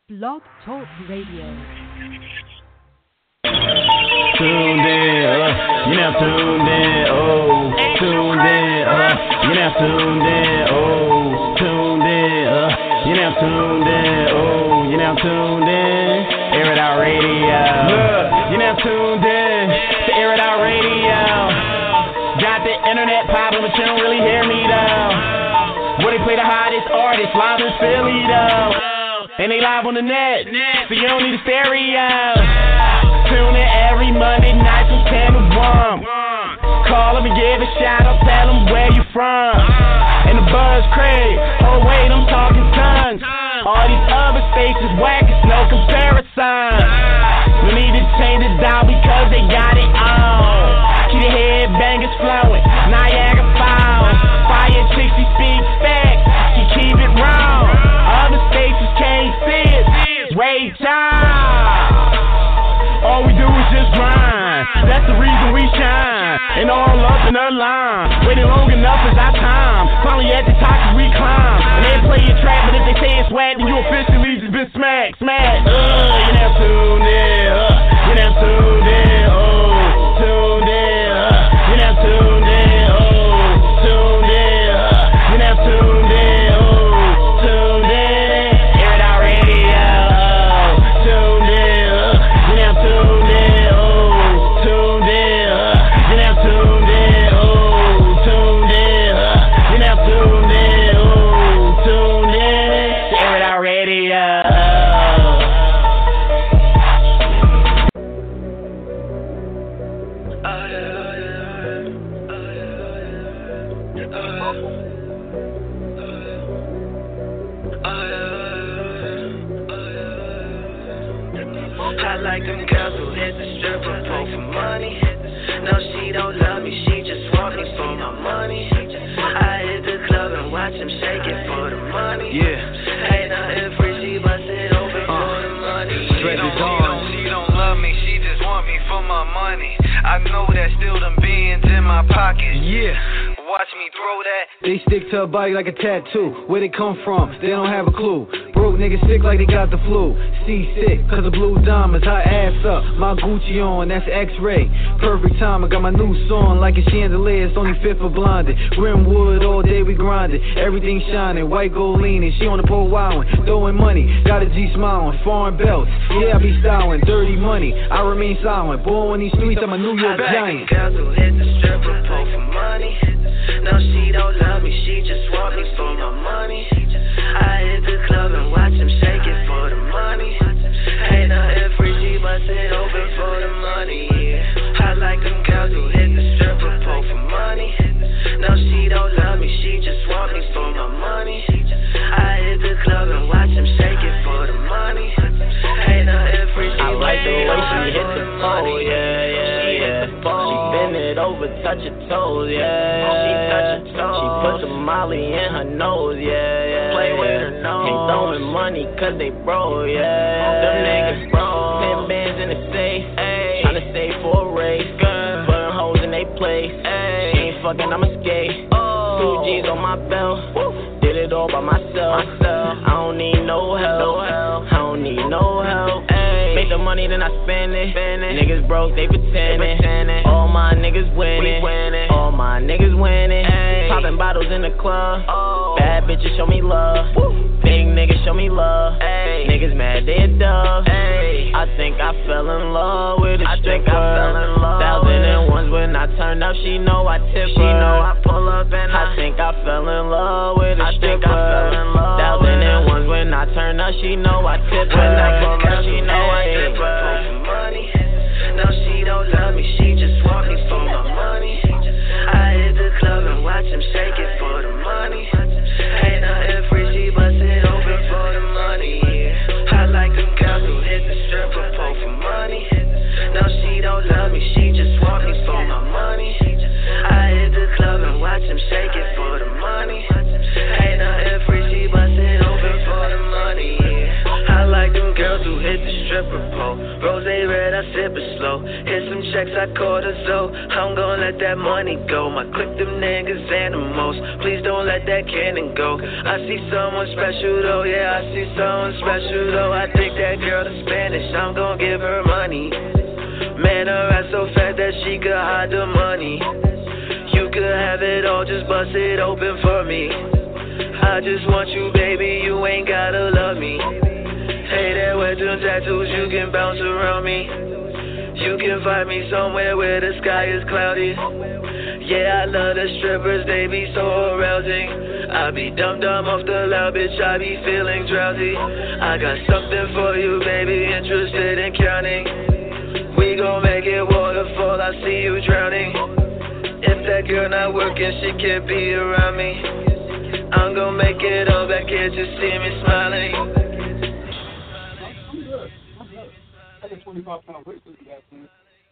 Blog Talk Radio. Tuned in, you now tuned in, oh, tuned in, you now tuned in, oh, tuned in, you now tuned in, oh, you now tuned in, Air It Out Radio. Look, you now tuned in to Air It Out Radio. Got the internet poppin', but you don't really hear me though. Where they play the hottest artists live in Philly though. And they live on the net, so you don't need a stereo. Tune in every Monday night from 10 to 1. Call them and give a shout out, tell them where you from. And the buzz crazy, oh wait, I'm talking tons. All these other stations whack, it's no comparison. We need to change it down because they got it on. Keep the headbangers flowing, Niagara Falls. Fire chicks, she speaks facts, she keep it wrong. Other stations can't see it, wait time. All we do is just grind, that's the reason we shine. And all up in the line, waiting long enough is our time. Finally at the top we climb. And they play your trap, but if they say it's whack, then you officially just been smacked. You never tuned in, you never tuned in, oh, tuned in, you never tuned in, oh, tuned in, you never tuned in, oh, tuned in, Air It Out Radio, tuned in, you never tuned in, oh, tuned in, you never tuned in, oh, tuned in, you never tuned in, oh, tuned in, Air It Out Radio. I like them girls who hit the stripper pole for money. No, she don't love me, she just want me for my money. I hit the club and watch them shake it for the money. Yeah. Ain't nothing free, she bust it open for the money. She don't love me, she just want me for my money. I know that still them beans in my pocket. Yeah. Watch me throw that. They stick to her body like a tattoo. Where they come from, they don't have a clue. Broke niggas sick like they got the flu. Seasick, cause of blue diamonds, high ass up. My Gucci on, that's X-ray. Perfect time, I got my new song like a chandelier, it's only fit for blinded. Grimwood, all day we grinded. Everything shining, white gold leaning. She on the pole wildin', throwing money. Got a G smiling, foreign belts. Yeah, I be styling, dirty money. I remain silent. Born in these streets, I'm a New York giant. Girls who hit the stripper pole for money. No, she don't love me, she just want me for my money. I hit the club and watch them shake it for the money. Ain't nothing free, she bust it open for the money. I like them girls who hit the stripper pole for money. No, she don't love me, she just want me for my money. I hit the club and watch them shake it for the money. Ain't nothing free, she I like the way she hit the pole, yeah. She bend it over, touch her toes, yeah. She put the molly in her nose, yeah. Play with her nose. Ain't throwing money cause they bro, yeah. Them niggas bro. 10 bands in the safe, tryna save for a race. Putting hoes in they place, she ain't fucking, I'ma skate. 2 G's on my belt, did it all by myself. I don't need no help, I don't need no help. Make the money, then I spend it. Niggas broke, they pretending. All my niggas winning. All my niggas winning. Popping bottles in the club. Bad bitches show me love. Big niggas show me love. Niggas mad, they a dub. I think I fell in love with a stripper. 1001s when I turn up, she know I tip her. She know I pull up and I think I fell in love with a stripper. 1001s when I turn up, she know I tip her. When I pull up, she know I tip her. For money. No, she don't love me, she just want me for my money. I hit the club and watch them shake it for the money. Ain't nothing free, she bust it open for the money. I like them girls who hit the stripper pole for money. No, she don't love me, she just want me for my money. I hit the club and watch them shake it for the money. Ain't nothing free, she bust it open for the money. I like them girls who hit the stripper pole. Rose red, I I sip it slow. Hit some checks, I cortisol. I'm gon' let that money go. My click them niggas animals. Please don't let that cannon go. I see someone special though, yeah, I see someone special though. I take that girl to Spanish, I'm gon' give her money. Man, her ass so fat that she could hide the money. You could have it all, just bust it open for me. I just want you, baby, you ain't gotta love me. Hey, there with them tattoos, you can bounce around me. You can find me somewhere where the sky is cloudy. Yeah, I love the strippers, they be so arousing. I be dumb off the loud, bitch, I be feeling drowsy. I got something for you, baby, interested in counting. We gon' make it waterfall, I see you drowning. If that girl not working, she can't be around me. I'm gon' make it all back here, just see me smiling. I got 25-pound weight for you guys, man.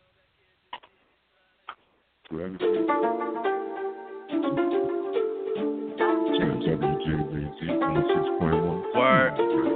WJBT 6.1. Word.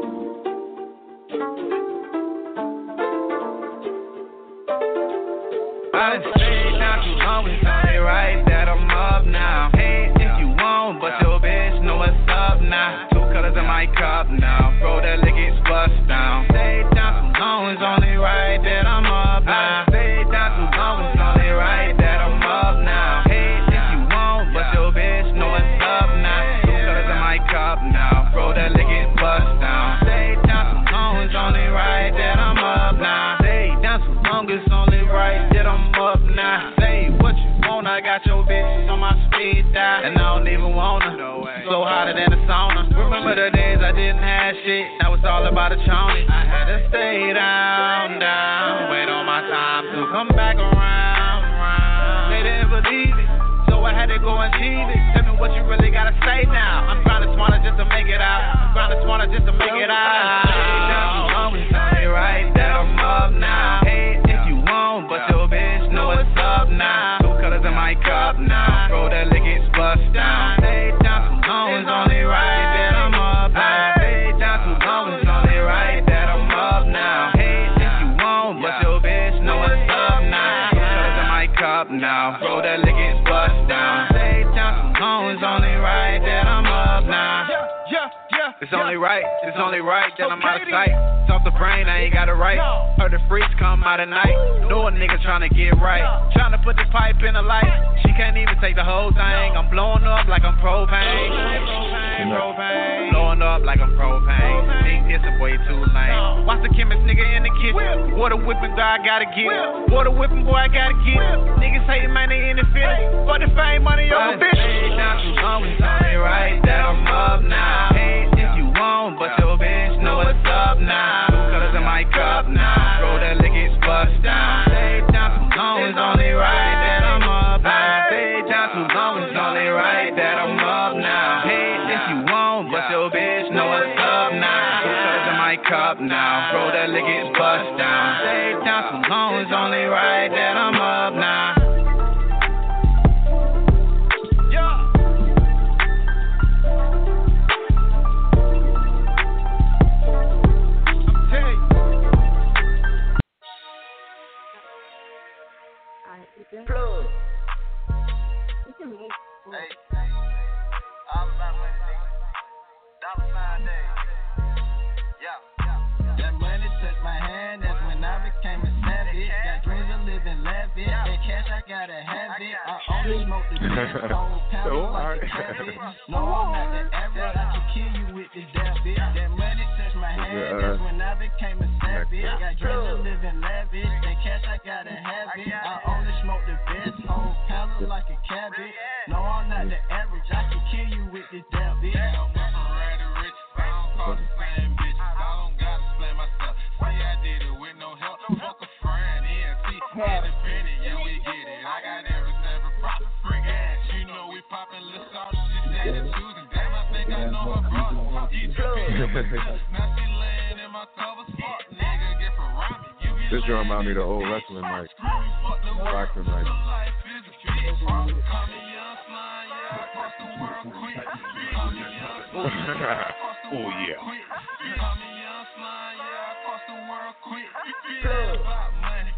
I done stayed down too long, it's only right that I'm up now. Hey, if you want, but your bitch know what's up now. 2 colors in my cup now, bro, that lick it's bust down. Stayed down too long, it's only right that I'm up now. Stayed down too long, it's only right that I'm up now. Hey, if you want, but your bitch know what's up now. 2 colors in my cup now, bro, that lick it's bust down. Stayed down too long, it's only right that I'm up now. Stayed down too long, it's only right that I'm up now. Say what you want, I got your bitch on my speed dial, and I don't even wanna. So hotter than a sauna. Remember the days I didn't have shit, now it's all about a chony. I had to stay down, wait on my time to come back around. They didn't believe it, so I had to go and achieve it. Tell me what you really gotta say now. I'm grinding smarter just to make it out. I'm grinding smarter just to make it out. Always tell me right that I'm up now. Hey, if you want, but your bitch know what's up now. 2 colors in my cup now, bro, that lick it's bust down. Stay down too long, it's only right that I'm up now. Stay down too long, it's only right that I'm up now. Hey, if you want, but your bitch know what's up now. 2 colors in my cup now, bro, that lick it's bust down. Stay down too long, it's only right that I'm up now. It's only right that I'm out of sight. It's off the brain, I ain't got it right. Heard the freaks come out at night. Know a nigga tryna get right. Tryna put this pipe in the light. She can't even take the whole thing. I'm blowing up like I'm propane. Blowing up like I'm propane. Think this is way too lame. Watch the chemist nigga in the kitchen. Water whipping, I gotta get. Water whipping, boy, I gotta get. Niggas hating, man, they in the feeling. For the fame, money over bitch. Down too long, it's only right that I'm up now. Hey, if you want, but your bitch know what's up now. 2 colors in my cup now, bro, that lick it's bust down. Stay down too long, it's only right that I'm up now. Stay down too long, it's only right that I'm up now. Hey, if you want, but your bitch know what's up now. 2 colors in my cup now, bro, that lick it's bust down. Stay down too long, it's only right that I'm up now. Plug. Hey, all about money, nigga. $sign day. Yeah. That money touched my hand, that's when I became a savage. Got dreams of living lavish, that cash I gotta have it. I only smoke the best whole pound like a cabbage. No, I'm not the average, I can kill you with this damn bitch. That money touched my hand, that's when I became a savage. Got dreams of living lavish, that cash I gotta have it. I only smoke the best whole pound like a cabbage. No, I'm not the average, I can kill you with this damn bitch. Call the same bitch. I don't gotta explain myself. See, I did it with no help. Fuck a friend, ENT, independent, yeah, we get it. I got everything for profit, freak ass. You know we poppin' little sauce. She said it's choosing. Damn, I think I know her brother. Now she laying in my cover. Fuck, nigga, get from Robbie. This drum remind me of the old wrestling night. Boxing night. Oh yeah. Plug.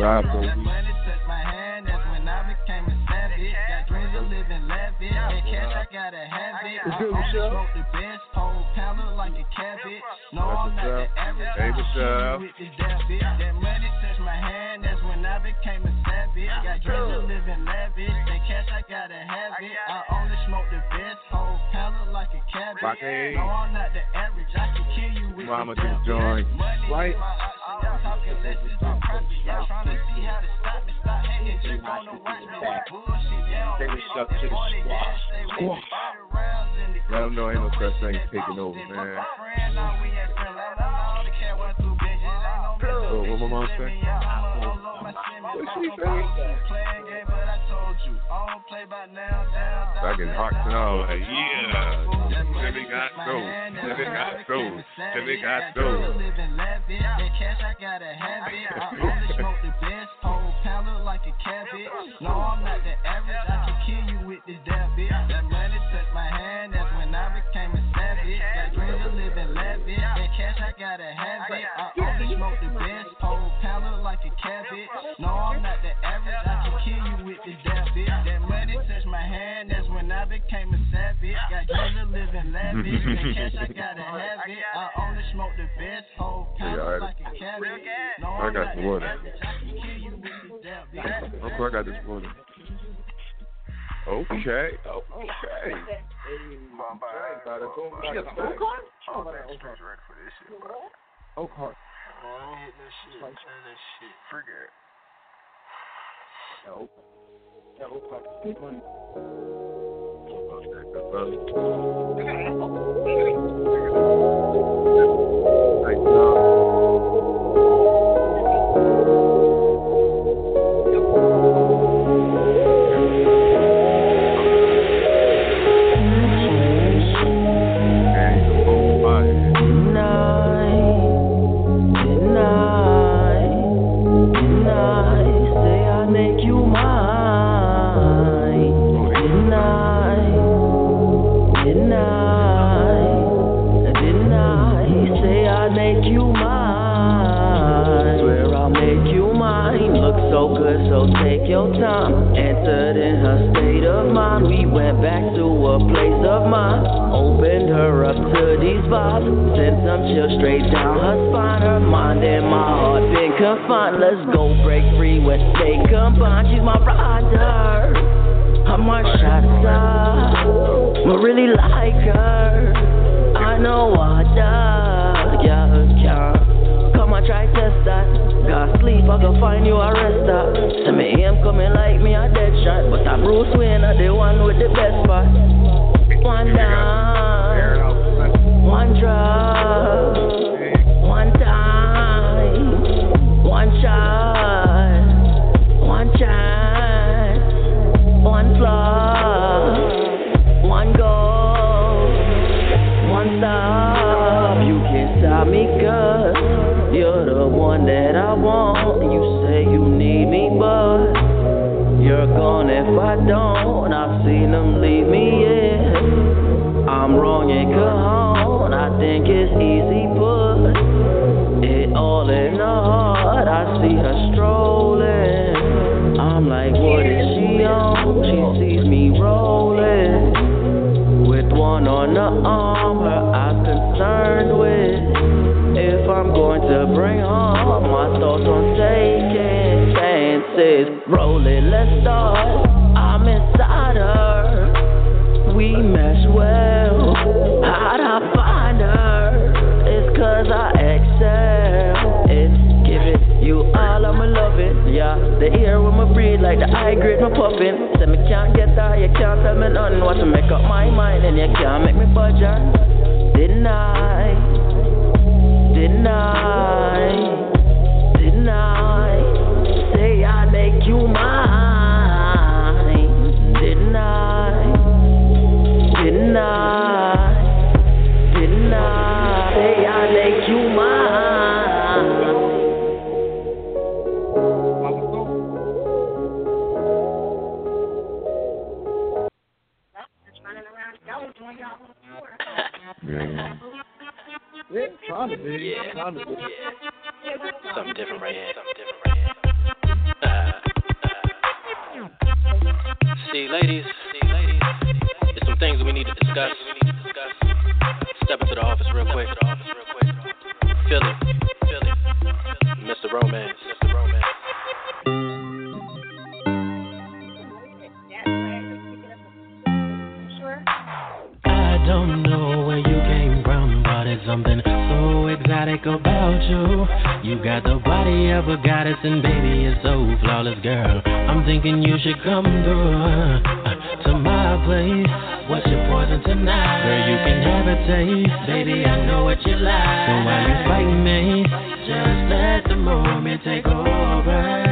drive so That money touched my hand, that's when I became a savage. Got dreams of living lavish, and cash I gotta have it. I only smoke the best, whole pound look like a cabbage. No, I'm not the average. Hey, Michelle. With the debit. That money touched my hand, that's when I became a savage. Got dreams of living lavish, and cash I gotta have it. I only smoke the best, whole pound look like a cabbage. No, I'm not the average. I can kill you with Mama the to the joint. right? I'm talking less is my profit. Y'all trying to see how to stop me. Stop hating, just gonna watch me. Bullshit, y'all. They was stuck to the squad. Let them know ain't no such thing as taking over, man. What my mom say? What she say? I get hot now, like, yeah. Timmy got soul. Timmy got soul. Timmy got soul. Cash, I gotta have it. I only smoke the best, whole pound look like a cabbage. No, I'm not the average. I can kill you with this debit. That money touched my hand, that's when I became a savage. Got dreams of living lavish, and cash, I gotta have it. I only smoke the best, whole pound look like a cabbage. No, I'm not the average. I can kill you with this debit. That money touched my hand, that's when I became a savage. Got dreams of living lavish, and cash, I gotta have it. I only smoke the best, whole pound look like a cabbage. No, I I'm got not the the water. average. I can kill you with this debit. Uncle, I got this water. Okay. Oak So take your time. Entered in her state of mind. We went back to a place of mine. Opened her up to these vibes. Sent some chill straight down her spine. Her mind and my heart been confined. Let's go break free when they combine. She's my rider. I'm my shot star. I really like her. I know I does. Yeah, come on, try test that. Got sleep, I can find you a rest stop. Send me him coming like me a dead shot. But I'm Bruce Wayne, I'm the one with the best spot. One down, one drop, one time, one shot, one chance, one flaw, one goal, one stop. You can't stop me 'cause you're the one that I want. You say you need me, but you're gone if I don't. I've seen them leave me, yeah. I'm wrong in Cajon. I think it's easy, but it all in the heart. I see her strolling. I'm like, what is she on? She sees me rolling with one on the arm. Her eyes concerned with if I'm going to bring home. My thoughts on taking chances. Roll it, let's start. I'm inside her. We mesh well. How'd I find her? It's 'cause I excel. It's give it you all, I'ma love it. Yeah, the air when I breathe like the high grade my puffin'. Say me can't get her, you can't tell me nothing. Want to make up my mind and you can't make me budge her. Deny. Say I make you mine. Deny. Say I make you mine. Yeah. Something different right here. See, ladies, there's some things that we need to discuss. Step into the office real quick. Philly, Mr. Romance. I don't know where you came from, but it's something so exotic about you. You got the body of a goddess, and baby, you're so flawless, girl. I'm thinking you should come through to my place. What's your poison tonight? Girl, you can have a taste. Baby, I know what you like. So while you fight me, just let the moment take over.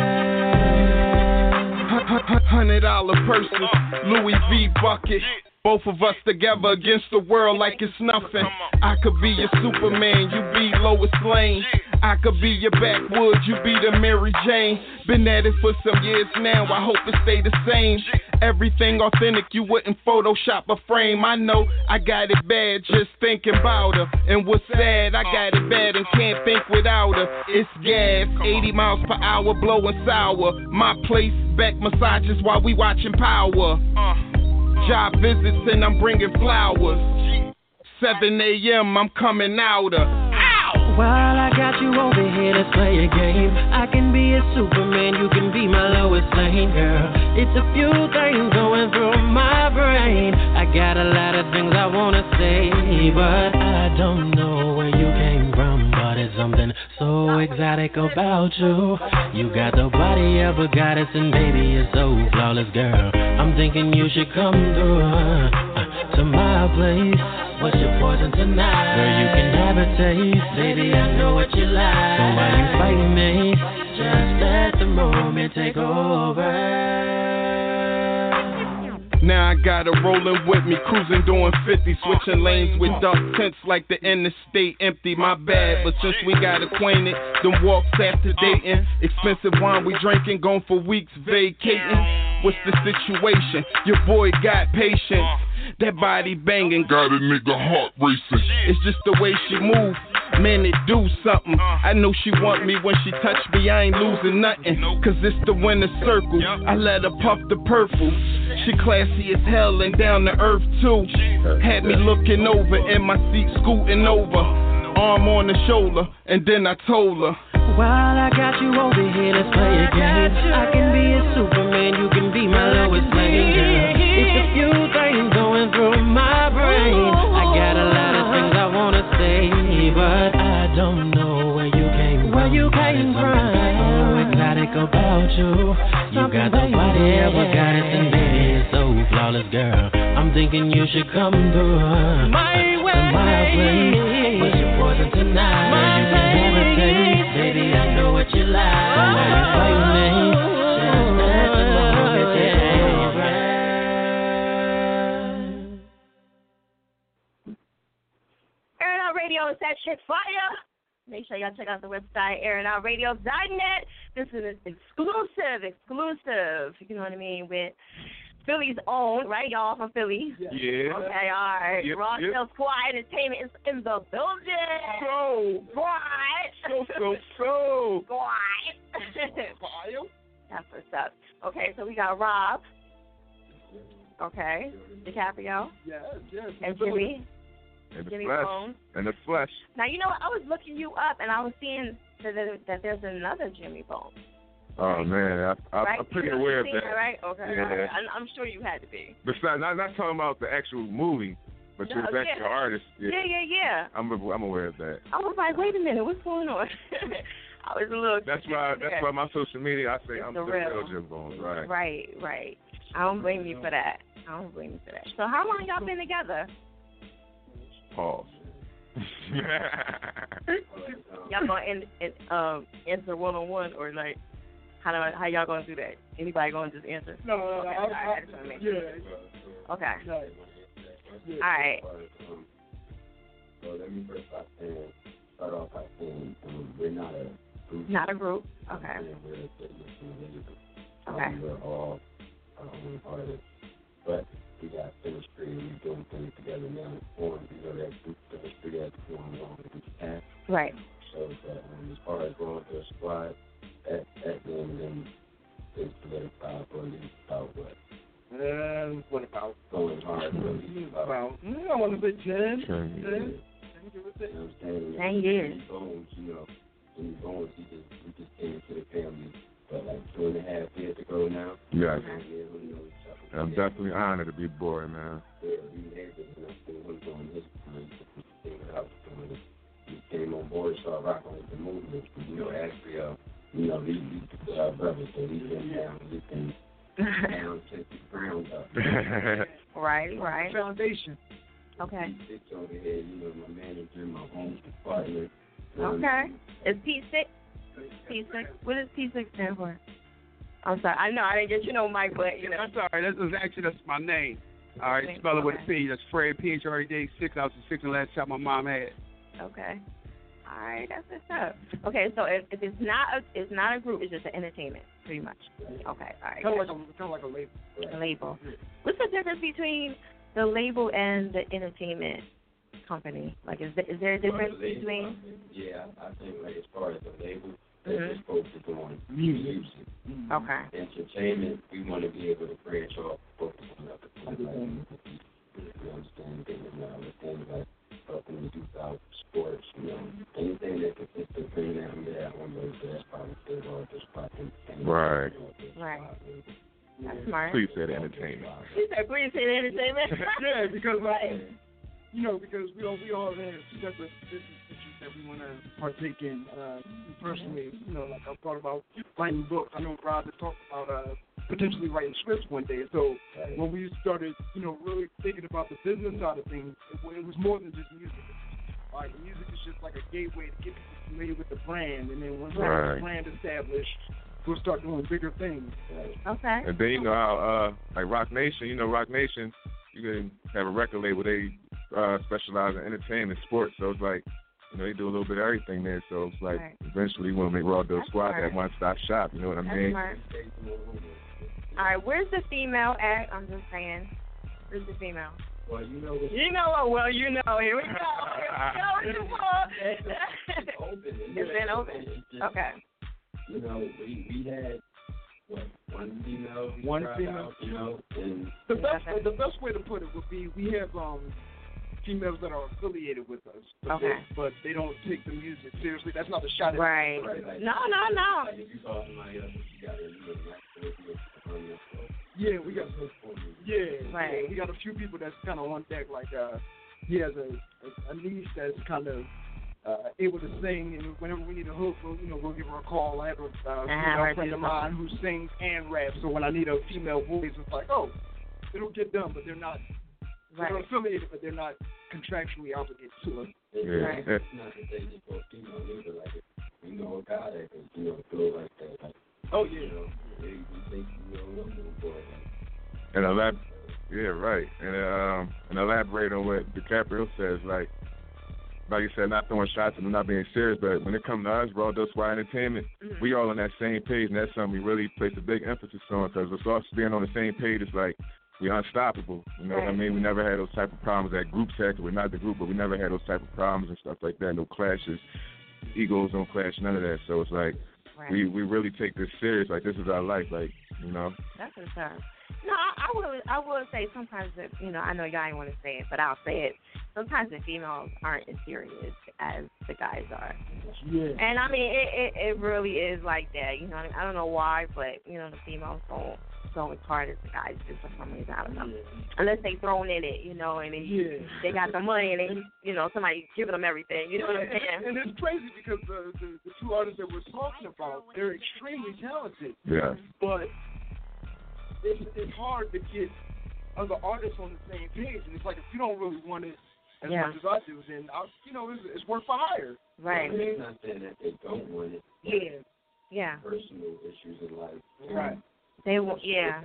$100 purses, Louis V bucket. Both of us together against the world like it's nothing. I could be your Superman, you be Lois Lane. I could be your backwoods, you be the Mary Jane. Been at it for some years now, I hope it stay the same. Everything authentic, you wouldn't Photoshop a frame. I know I got it bad just thinking about her. And what's sad, I got it bad and can't think without her. It's gas, 80 miles per hour, blowing sour. My place, back massages while we watching Power. Job visits and I'm bringing flowers. 7 a.m. I'm coming out of. While I got you over here, let's play a game. I can be a Superman, you can be my Lois Lane, girl. It's a few things going through my brain. I got a lot of things I wanna say, but I don't know where you came from. But it's something so exotic about you. You got the body of a goddess, and baby, you're so flawless, girl. I'm thinking you should come through to my place. What's your poison tonight? Girl, you can have a taste. Baby, I know what you like. So while you fight me, just let the moment take over. Now I got her rolling with me, cruising doing 50, switching lanes with dark tints like the interstate empty. My bad, but since we got acquainted, them walks after dating, expensive wine we drinking, gone for weeks vacating. What's the situation? Your boy got patience. That body banging, got a nigga heart racing. It's just the way she move, man, it do something. I know she want me when she touch me, I ain't losing nothing. Cause it's the winner circle, I let her puff the purple. She classy as hell and down to earth too. Had me looking over in my seat, scooting over. Arm on the shoulder, and then I told her, while I got you over here, let's play a game. I can be a Superman, you can be my Lois Lane, girl. It's a few things going through my brain. I got a lot of things I wanna say, but I don't know where you came from. Where you came from? So exotic about you. You got the body of a goddess, and baby, you're so flawless, girl. I'm thinking you should come through my place. What's your poison tonight? You can have a taste. Baby, I know what you like. So while you fight me, just let the moment take over. Air It Out Radio is that shit fire. Make sure y'all check out the website, airitoutradio.net. This is exclusive. You know what I mean? With Philly's own, right? Y'all from Philly? Yeah. Okay, all right. Yep, Rossdale Squad Entertainment is in the building. So. That's what's up. Okay, so we got Rob. Okay. DiCaprio. Yes. And Jimmy. In the Jimmy flesh. Bones. In the flesh. Now, you know what? I was looking you up, and I was seeing that there's another Jimmy Bones. Oh man, Right? I'm pretty aware of You seen that. Right? Okay. Yeah. All right. I'm sure you had to be. Besides, not talking about the actual movie, but No, you're the actual artist. Yeah. I'm aware of that. I was like, wait a minute, what's going on? I was a little. That's why my social media, I say It's I'm the the real. real Jim Bones, right? Right. I don't blame you for that. So how long y'all been together? Pause. Y'all gonna answer one-on-one, or like how y'all gonna do that? Anybody gonna just answer? No. Okay. Yeah. Okay. Yeah. All right. So let me first start off by saying we're not a group. Not a group. Okay. Okay. We're all artists, but we got chemistry. We're doing things together now. That group chemistry that's going on in each past. Right. So as far as going to a squad, that name then is solidified for at least about What about? Going hard, really. About, I want to say 10. 10 10 years. Bones, when Bones, he just came to the family, but like 2.5 years ago now. Yes. Yeah, who knows? I'm definitely honored to be boy, man. Yeah, we had this, was doing his thing that I was doing. He came on board, started rocking with the movement. Actually, these brothers, so he's been down, since the ground up. Right. Foundation. Okay. He sits over here, my manager, my home partner. Okay. Is P6? P6? What does P6 stand for? I'm sorry. I know I didn't get Mike, but That's all right. That's my name. All right, spell it with a P. That's Fred PHRED 6. I was the 6th and last child my mom had. Okay. All right, that's what's up. Okay, so if it's not a group, it's just an entertainment, pretty much. Okay, all right. Kind of like a label. A label. What's the difference between the label and the entertainment company? Like, is there a difference between? Yeah, I think like as far as the label, they're just focused on music. Okay. Entertainment, we want to be able to branch off, focus on other things. You understand? Things like helping to do about sports, anything that could fit the bring down there, I want to know that's probably good or just probably. Right. That's smart. Please say the entertainment. She said, please say the entertainment. Yeah, because because we all have separate business issues that we want to partake in. Personally, like I've thought about writing books. I know Rob has talked about potentially writing scripts one day. So when we started, really thinking about the business side of things, it was more than just music. Like music is just like a gateway to get people familiar with the brand, and then once we have the brand established, we'll start doing bigger things. Okay. And then how like Rock Nation, Rock Nation, you can have a record label. They specialize in entertainment, sports. So it's like, they do a little bit of everything there. So it's like eventually we want to make Raw Dope Squad that one-stop shop. You know what I mean? Smart. All right, where's the female at? I'm just saying. Where's the female? Well, Here we go. Here we go. It's been open. Okay. We had one female. And the best way to put it would be we have females that are affiliated with us, but they don't take the music seriously. That's not the shot. Right. No. Like if you saw somebody else, you got to Yeah, we got. Yeah, we got a few people that's kind of on deck. Like he has a niece that's kind of able to sing, and whenever we need a hook, we'll give her a call. I have a female friend of mine who sings and raps, so when I need a female voice, it's like, it'll get done, but they're not. They're affiliated, but they're not contractually obligated to us. Yeah. It's not that they just go female either. Like, we know a guy that can, feel like that. Like, we think, and and elaborate on what DiCaprio says, like you said, not throwing shots and not being serious, but when it comes to us, Raw Dope Squad Entertainment, we all on that same page, and that's something we really place a big emphasis on, because with us being on the same page, it's like we're unstoppable. You know what I mean? We never had those type of problems that groups had. We're not the group, but we never had those type of problems and stuff like that. No clashes, egos don't clash, none of that. So it's like we really take this serious. Like, this is our life. Like, That's what's up. No, I will say sometimes that, I know y'all ain't want to say it, but I'll say it. Sometimes the females aren't as serious as the guys are. Yeah. And I mean, it really is like that. I don't know why, but the females don't go as hard as the guys do for some reason. I don't know. Unless they thrown in it, and then they got the money, and they, somebody giving them everything. You know what I'm saying? And it's crazy because the two artists that we're talking about, they're extremely talented. Yeah. But it's hard to get other artists on the same page, and it's like if you don't really want it as much as I do, then it's worth for hire. Right. It's not saying that they don't want it. Yeah. Personal issues in life. Right. They want, kids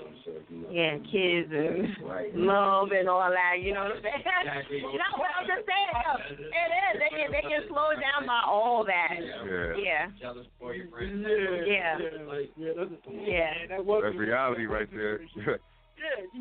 and love and all that, you know what I'm saying? No, what I'm just saying, it is. They get slowed down by all that. Yeah. Jealous boyfriend. That's reality right there.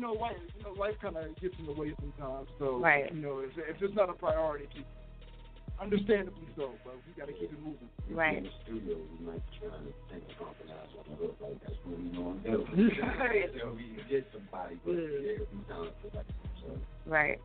Life kind of gets in the way sometimes. So, if it's not a priority, Understandably so, but we got to keep it moving. Right. In the studio, we might be trying to take a compromise on the hook, like that's what we want to do. So we can get somebody, but yeah, we sound like so. Right.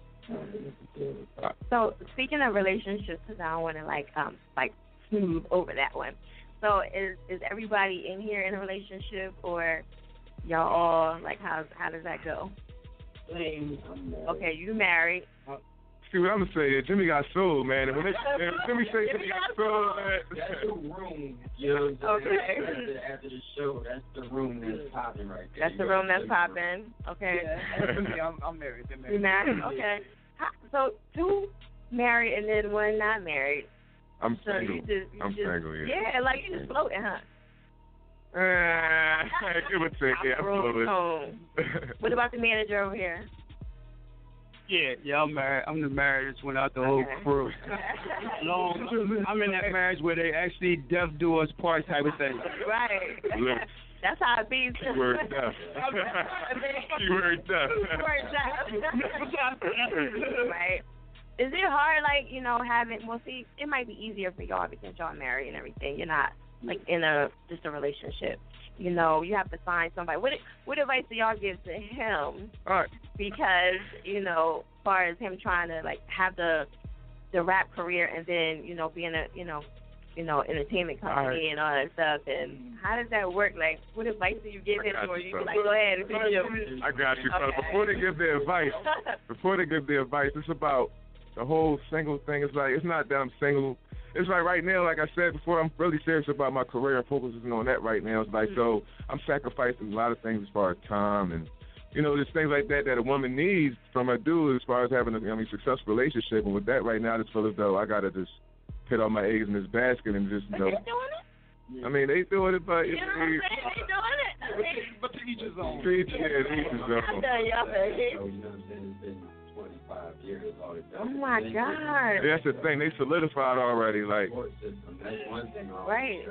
So speaking of relationships, because I don't want to like smooth over that one. So is everybody in here in a relationship, or y'all all like how does that go? Okay, you married. See what I'm gonna say? Jimmy got soul, man. And when Jimmy say Jimmy got soul, that's the room. You know what I'm saying? After the show, that's the room that's popping right there. That's the room that's popping. Okay. Yeah, I'm married. You married? Okay. So 2 married and then 1 not married. I'm so single. I'm single. Yeah, like you just floating, huh? Give or take, yeah, I'm floating. What about the manager over here? Yeah, I'm married. I'm the marriage one out the whole crew. I'm in that marriage where they actually death do us part type of thing. Right. That's how it be. Keyword death. Keyword death. Right. Is it hard, like, having, see, it might be easier for y'all because y'all married and everything. You're not, like, in just a relationship. You have to find somebody. What advice do y'all give to him? Because, as far as him trying to, like, have the rap career and then, be in a, entertainment company and all that stuff. And how does that work? Like, what advice do you give him? Or you be like, go ahead. I got you, brother. Before they give their advice, it's about the whole single thing. It's like, it's not that I'm single. It's like right now, like I said before, I'm really serious about my career and focusing on that right now. It's like, so I'm sacrificing a lot of things as far as time and, there's things like that a woman needs from a dude as far as having a successful relationship. And with that right now, I just feel as though I got to just put all my eggs in this basket and just, But they doing it? I mean, they doing it, but... They doing it? But to each his own. To each his own. I'm done, y'all. It's been 25 years. Oh, my God. That's the thing. They solidified already, like... That's one thing. Right.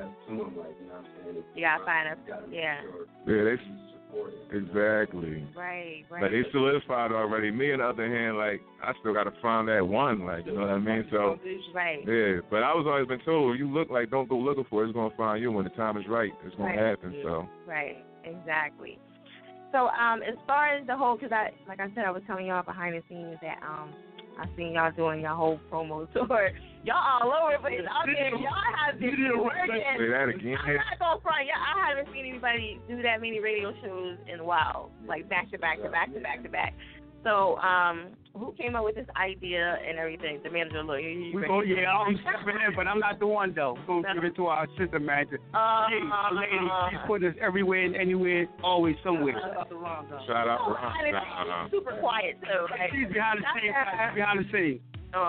You got to find a... Yeah. Yeah, they... Exactly. Right. But they solidified already. Me, on the other hand, like, I still got to find that one, like, you know what I mean? So, right. Yeah, but I was always been told, you look like, don't go looking for it. It's going to find you when the time is right. It's going to happen, so. Right, exactly. So, as far as the whole, because like I said, I was telling y'all behind the scenes that I seen y'all doing your whole promo tour. Y'all all over the place out there. Y'all have been working. Say that again. I'm not going to front. I haven't seen anybody do that many radio shows in a while, like back to back to back to back to back. So, who came up with this idea and everything? The manager, look. I'm stepping in, but I'm not the one, though. We're going to give it to our assistant manager. She's putting us everywhere and anywhere, always somewhere. Shout out to Ron. Super quiet, too. Right? She's behind the scenes.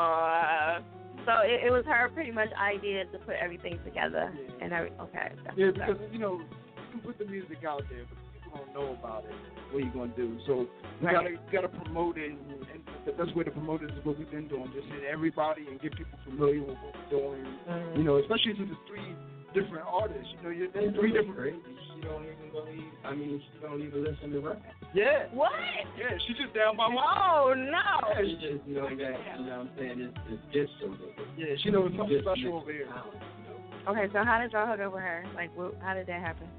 So it was her pretty much idea to put everything together. And okay. Yeah, because, you can put the music out there, but people don't know about it. What are you going to do? So you gotta promote it, and the best way to promote it is what we've been doing. Just hit everybody and get people familiar with what we're doing. Mm-hmm. Especially to the 3 different artists. You're 3 different. She don't even believe. She don't even listen to rap. Yeah. What? Yeah, she's just down by my. Oh no. Yeah, she just that. You know what I'm saying? It's just so good. Yeah, she knows something special over here. Okay, so how did y'all hook up with her? Like, how did that happen?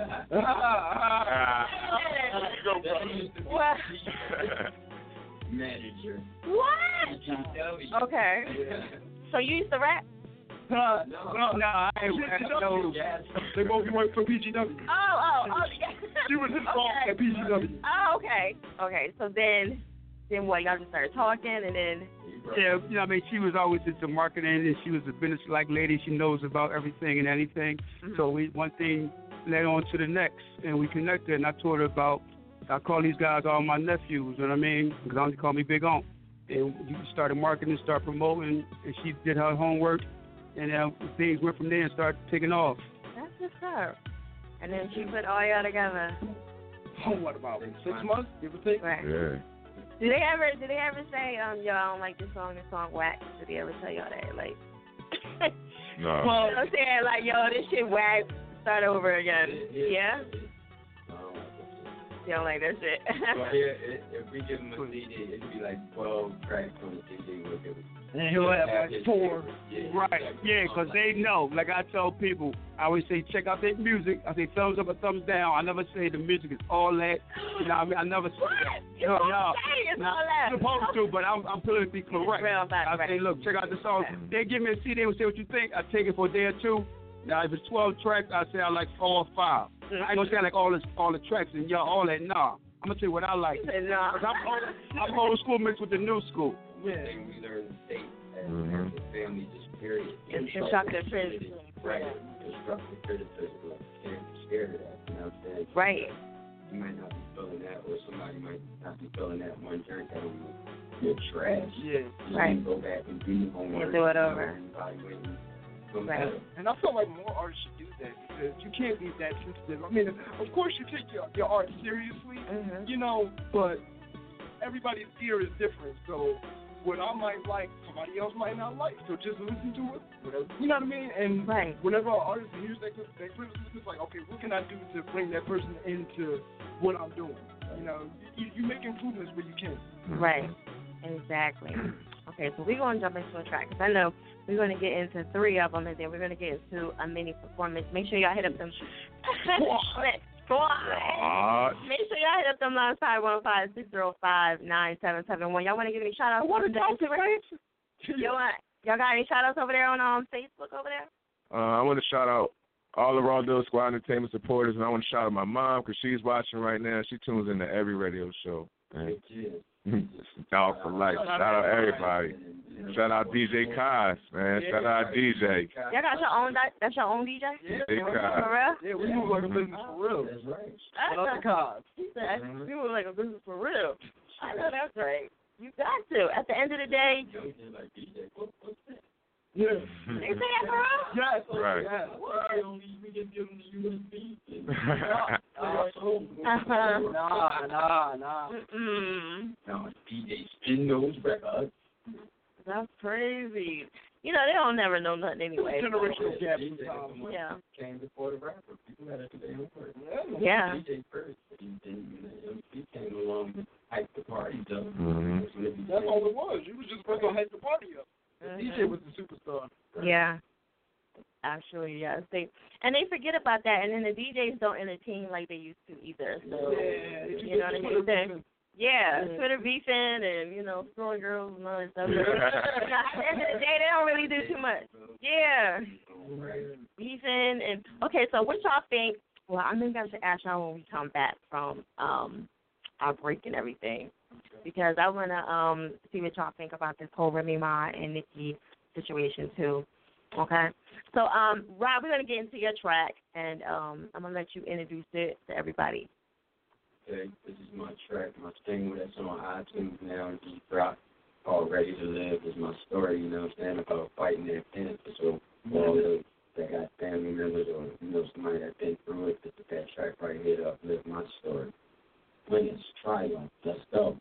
What? Manager. What? Okay. So you used to rap? No, I ain't. They both went for PGW. Oh. She was his song at PGW. Oh, okay. Okay, so then what? Y'all just started talking, and then. Yeah, she was always into marketing, and she was a business-like lady. She knows about everything and anything. Mm-hmm. So one thing led on to the next, and we connected, and I told her about, I call these guys all my nephews, you know what I mean? Because they call me Big On. And you started marketing, started promoting, and she did her homework, and things went from there and started taking off. That's what's up. And then she put all y'all together. Oh, what about 6 months, give or take? Right. Yeah. Did they ever say, y'all don't like this song whack? Did they ever tell y'all that? Like, no. Well, I'm saying, like, yo, this shit whack, start over again. Yeah? You don't like that shit. Well, yeah, if we give him a CD, it'd be like 12 tracks on the CD. And he'll have like 4. Right, yeah, because they know. Like I tell people, I always say, check out their music. I say thumbs up or thumbs down. I never say the music is all that. You know what I mean? I never say that. You don't say it's all that. I'm supposed to, but I'm politically correct. I say, look, check out the song. They give me a CD, they will say what you think. I take it for a day or 2. Now, if it's 12 tracks, I say I like 4 or 5. I ain't gonna say I like all the tracks and y'all all that. Nah, I'm gonna tell you what I like. Nah. I'm old school mixed with the new school. Yeah. We learn the state as a family, just period. Constructive criticism. Right. Constructive criticism. Can't be scared of that. You know what I'm saying? Right. You might not be feeling that, or somebody might not be feeling that one jerk that you're trash. Yeah. Right. Go back and do your homework. And do it over. Right. And I feel like more artists should do that because you can't be that sensitive. I mean, of course you take your art seriously, you know, but everybody's ear is different. So what I might like, somebody else might not like. So just listen to it. Whatever, you know what I mean? And whenever an artist hears that criticism, it's like, okay, what can I do to bring that person into what I'm doing? You know, you make improvements where you can. Right. Exactly. Okay, so we're going to jump into a track because I know we're going to get into 3 of them and then we're going to get into a mini performance. Make sure y'all hit up them. Squad. Make sure y'all hit up them lines 515-605-9771. Y'all want to give any shout outs? Y'all got any shout outs over there on Facebook over there? I want to shout out all the Raw Deal Squad Entertainment supporters, and I want to shout out my mom because she's watching right now. She tunes into every radio show. Dog for life. Shout out everybody. Shout out DJ Kaz, man. Shout out DJ. Y'all got your own, that's your own DJ? DJ Kaz. For real? Yeah, we move like a business for real. That's right. Shout out to Kaz. He said, we move like a business for real. I know that's right. You got to. At the end of the day. Yeah. They say that for real? Yes. Right. Yes. Nah. No, DJ spin those records. That's crazy. You know, they don't never know nothing anyway. Generational gap. Yeah. Came before the rapper. People had to do their homework. Yeah. DJ first. He came along and hyped the party up. That's all it was. You was just supposed to hype the party up. The DJ was the superstar. Yeah. Actually, yes. They forget about that, and then the DJs don't entertain like they used to either. So, you know what I mean? Twitter beefing and, you know, throwing girls and all that stuff. At the end of the day, they don't really do too much. Yeah. Beefing and, okay, so what y'all think? Well, I'm going to have to ask y'all when we come back from our break and everything. Because I want to see what y'all think about this whole Remy Ma and Nicki situation, too. Okay? So, Rob, we're going to get into your track, and I'm going to let you introduce it to everybody. Okay, this is my track, my single that's on iTunes now and Deep Rock. Called Ready to Live is my story, you know what I'm saying, about fighting that cancer. So, all those that got family members or, you know, somebody that been through it, that track right here to uplift my story. When it's triumph, let's go.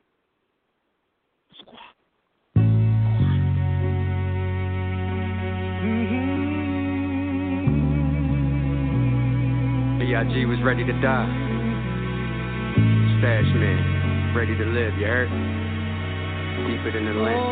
B.I.G. was ready to die. Stash man, ready to live, you heard? Deeper than the land.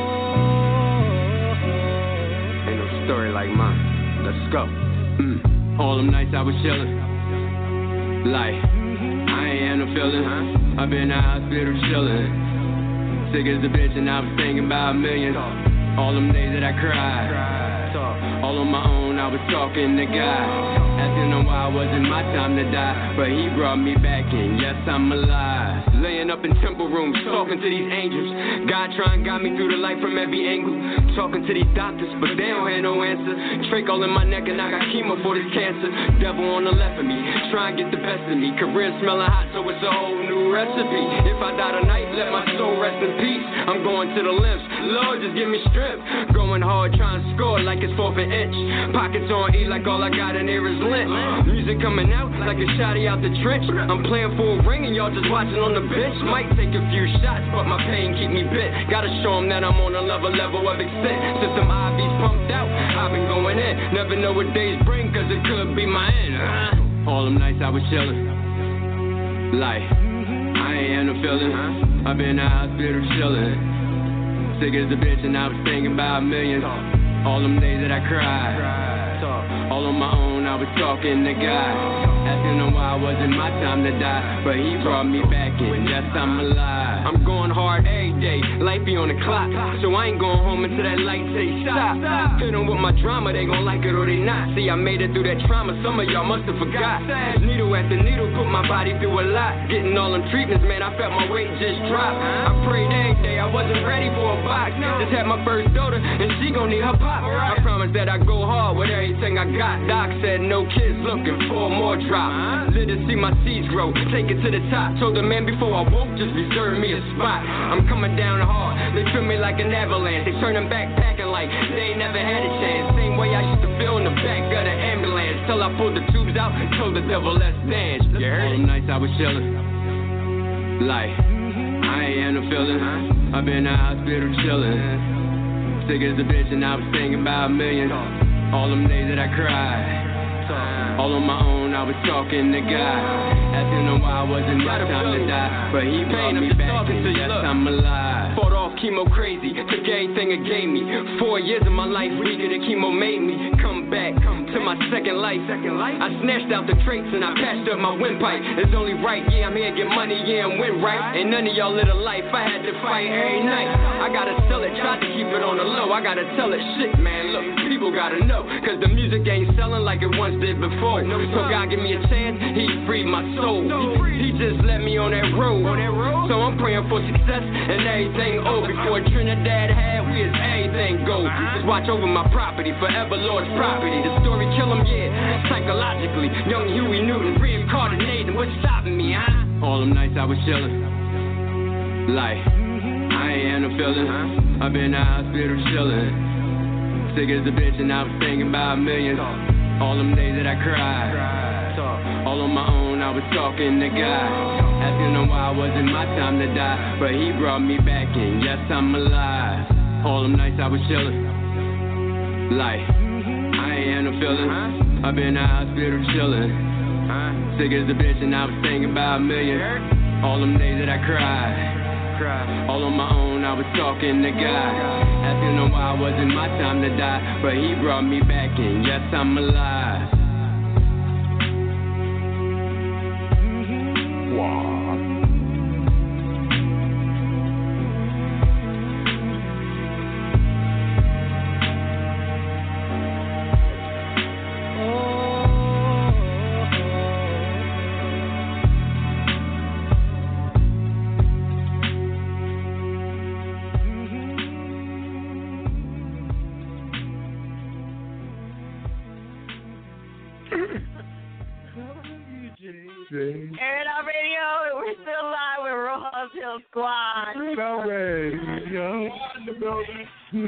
Ain't no story like mine. Let's go. All them nights I was chillin'. Like, I ain't had no feeling. I've been in the hospital chillin'. Sick as a bitch and I was thinking about millions. All them days that I cried. All on my own, I was talking to God. Asking him why it wasn't my time to die. But he brought me back and yes, I'm alive. Laying up in temple rooms, talking to these angels. God trying to guide me through the light from every angle. Talking to these doctors, but they don't have no answer. Trach all in my neck and I got chemo for this cancer. Devil on the left of me, trying to get the best of me. Career smelling hot, so it's a whole new recipe. If I die tonight, let my soul rest in peace. I'm going to the limbs, Lord, just give me strength. Going hard, trying to score like it's 4th and inch. Pockets on E like all I got in here is lint. Music coming out like a shotty out the trench. I'm playing for a ring and y'all just watching on the bench. Might take a few shots, but my pain keep me bit. Gotta show them that I'm on another level of extent. Since them IVs pumped out, I've been going in. Never know what days bring, cause it could be my end. All them nights I was chillin'. Like, I ain't had no feeling. I've been in the hospital chillin'. Sick as a bitch and I was thinking about millions. All them days that I cried. All on my own, I was talking to God. Asking him why it wasn't my time to die. But he brought me back in, yes, I'm alive. I'm going hard every day, life be on the clock. So I ain't going home until that light say stop. Hit them with my drama, they gon' like it or they not. See, I made it through that trauma, some of y'all must have forgot. Needle after needle, put my body through a lot. Getting all them treatments, man, I felt my weight just drop. I prayed every day, I wasn't ready for a box. Just had my first daughter, and she gon' need her pop. I promise that I go hard with everything I got. Doc said no kids looking for more drop. Lit to see my seeds grow, take it to the top. Told the man before I woke, just reserve me a spot. I'm coming down hard, they feel me like an avalanche. They turn them back packing like they ain't never had a chance. Same way I used to feel in the back of the ambulance. Till I pulled the tubes out, told the devil let's dance. You heard? All them nights I was chillin', like I ain't had no feeling. I've been in the hospital chillin'. Sick as a bitch and I was thinking about millions. All them days that I cried. All on my own, I was talking to God. Asking him why it wasn't my time to die. But he brought me back and yes, I'm alive. Fought off chemo crazy, took everything it gave me. 4 years of my life weaker than chemo made me. Come back to my second life. I snatched out the traits and I patched up my windpipe. It's only right, yeah, I'm here to get money, yeah, and win right. Ain't none of y'all live a life, I had to fight every night. I gotta sell it, tried to keep it on the low. I gotta tell it, shit, man, look, people gotta know. Cause the music ain't selling like it once did before. So God give me a chance, he freed my soul. He just let me on that road. So I'm praying for success and everything. Oh, before Trinidad had, we is everything go. Just watch over my property, forever Lord's property. The story kill him, yeah, psychologically. Young Huey Newton, reincarnated, what's stopping me, huh? All them nights I was chillin', like I ain't had no feeling. I've been in the hospital chillin'. Sick as a bitch and I was thinking about millions. All them days that I cried. All on my own, I was talking to God. Asking him why it wasn't my time to die. But he brought me back in, yes, I'm alive. All them nights I was chillin', like I ain't had no feeling. I've been in the hospital chillin'. Sick as a bitch and I was thinking about millions. All them days that I cried. All on my own, I was talking to God. Asking him why it wasn't my time to die. But he brought me back in, yes, I'm alive. Wow. Air It Out Radio, we're still live with Rose Hill Squad. No way, yo. In the building.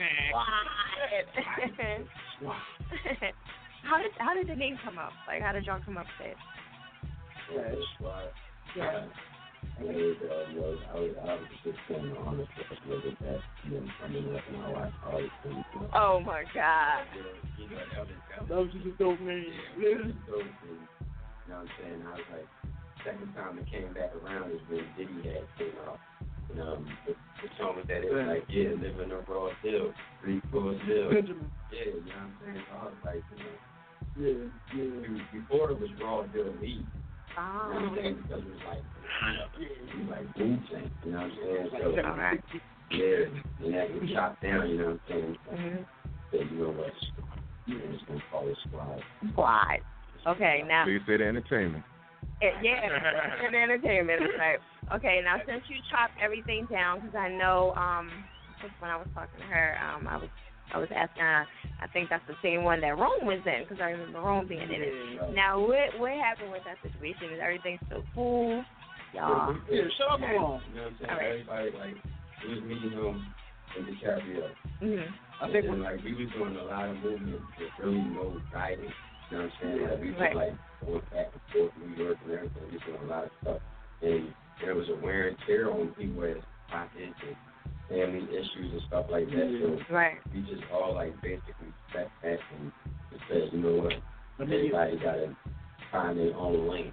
How did the name come up? Like, how did y'all come up with it? Yeah, it's Squad. Yeah. I mean, I was just saying honest look at that. I mean, that's how I always think. Oh my God. That was just a dope name. Yeah, it was a dope name. You know what I'm saying? I was like, second time it came back around is when Diddy had came out. And the song was that it was like, yeah, living on Raw Hill, 3 floors hill. Benjamin. Yeah, you know what I'm saying? So I was like, yeah. Before it was Raw Hill Lee. You know what I'm saying? Because it was like boom chain, you know what I'm saying? So, yeah, and that was chopped down, you know what I'm saying? So, you know what? You're just going to call it Squad. Okay, now. So you say the entertainment. Yeah, and entertainment, right. Okay, now since you chopped everything down, because I know just when I was talking to her, I was asking her, I think that's the same one that Rome was in, because I remember Rome being in it. Now, what happened with that situation? Is everything still cool? Y'all. Yeah, shut up, Rome. You know what I'm saying? Right. Everybody, like, we was meeting him in DiCaprio. I think we was doing a lot of movement with really no guidance. You know what I'm saying? Like, we was like going back and forth to New York and everything. We was doing a lot of stuff. And there was a wear and tear on people's pockets and family issues and stuff like that. So we just all like basically sat back and just said, you know what? Everybody got to find their own lane.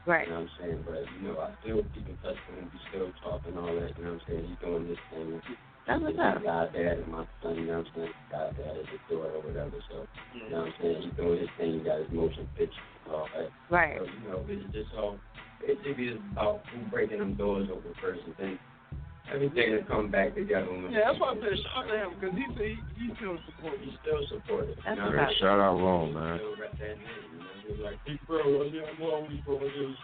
Right. You know what I'm saying? But, I still keep in touch with him. We still talk and all that. You know what I'm saying? He's doing this thing. That's what's up. God dad and my son, you know what I'm saying? God dad is his daughter or whatever. So, you know what I'm saying? He's doing his thing. He got his motion pictures and all that. Right. So, it's just all, basically it's about who breaking them doors open first and then everything will come back together. Yeah, that's why I said shout out to him because he's still supportive. He's still supportive. That's Man, shout out Rome, man. Still rep that name, He's like, hey, bro, I'm always bro.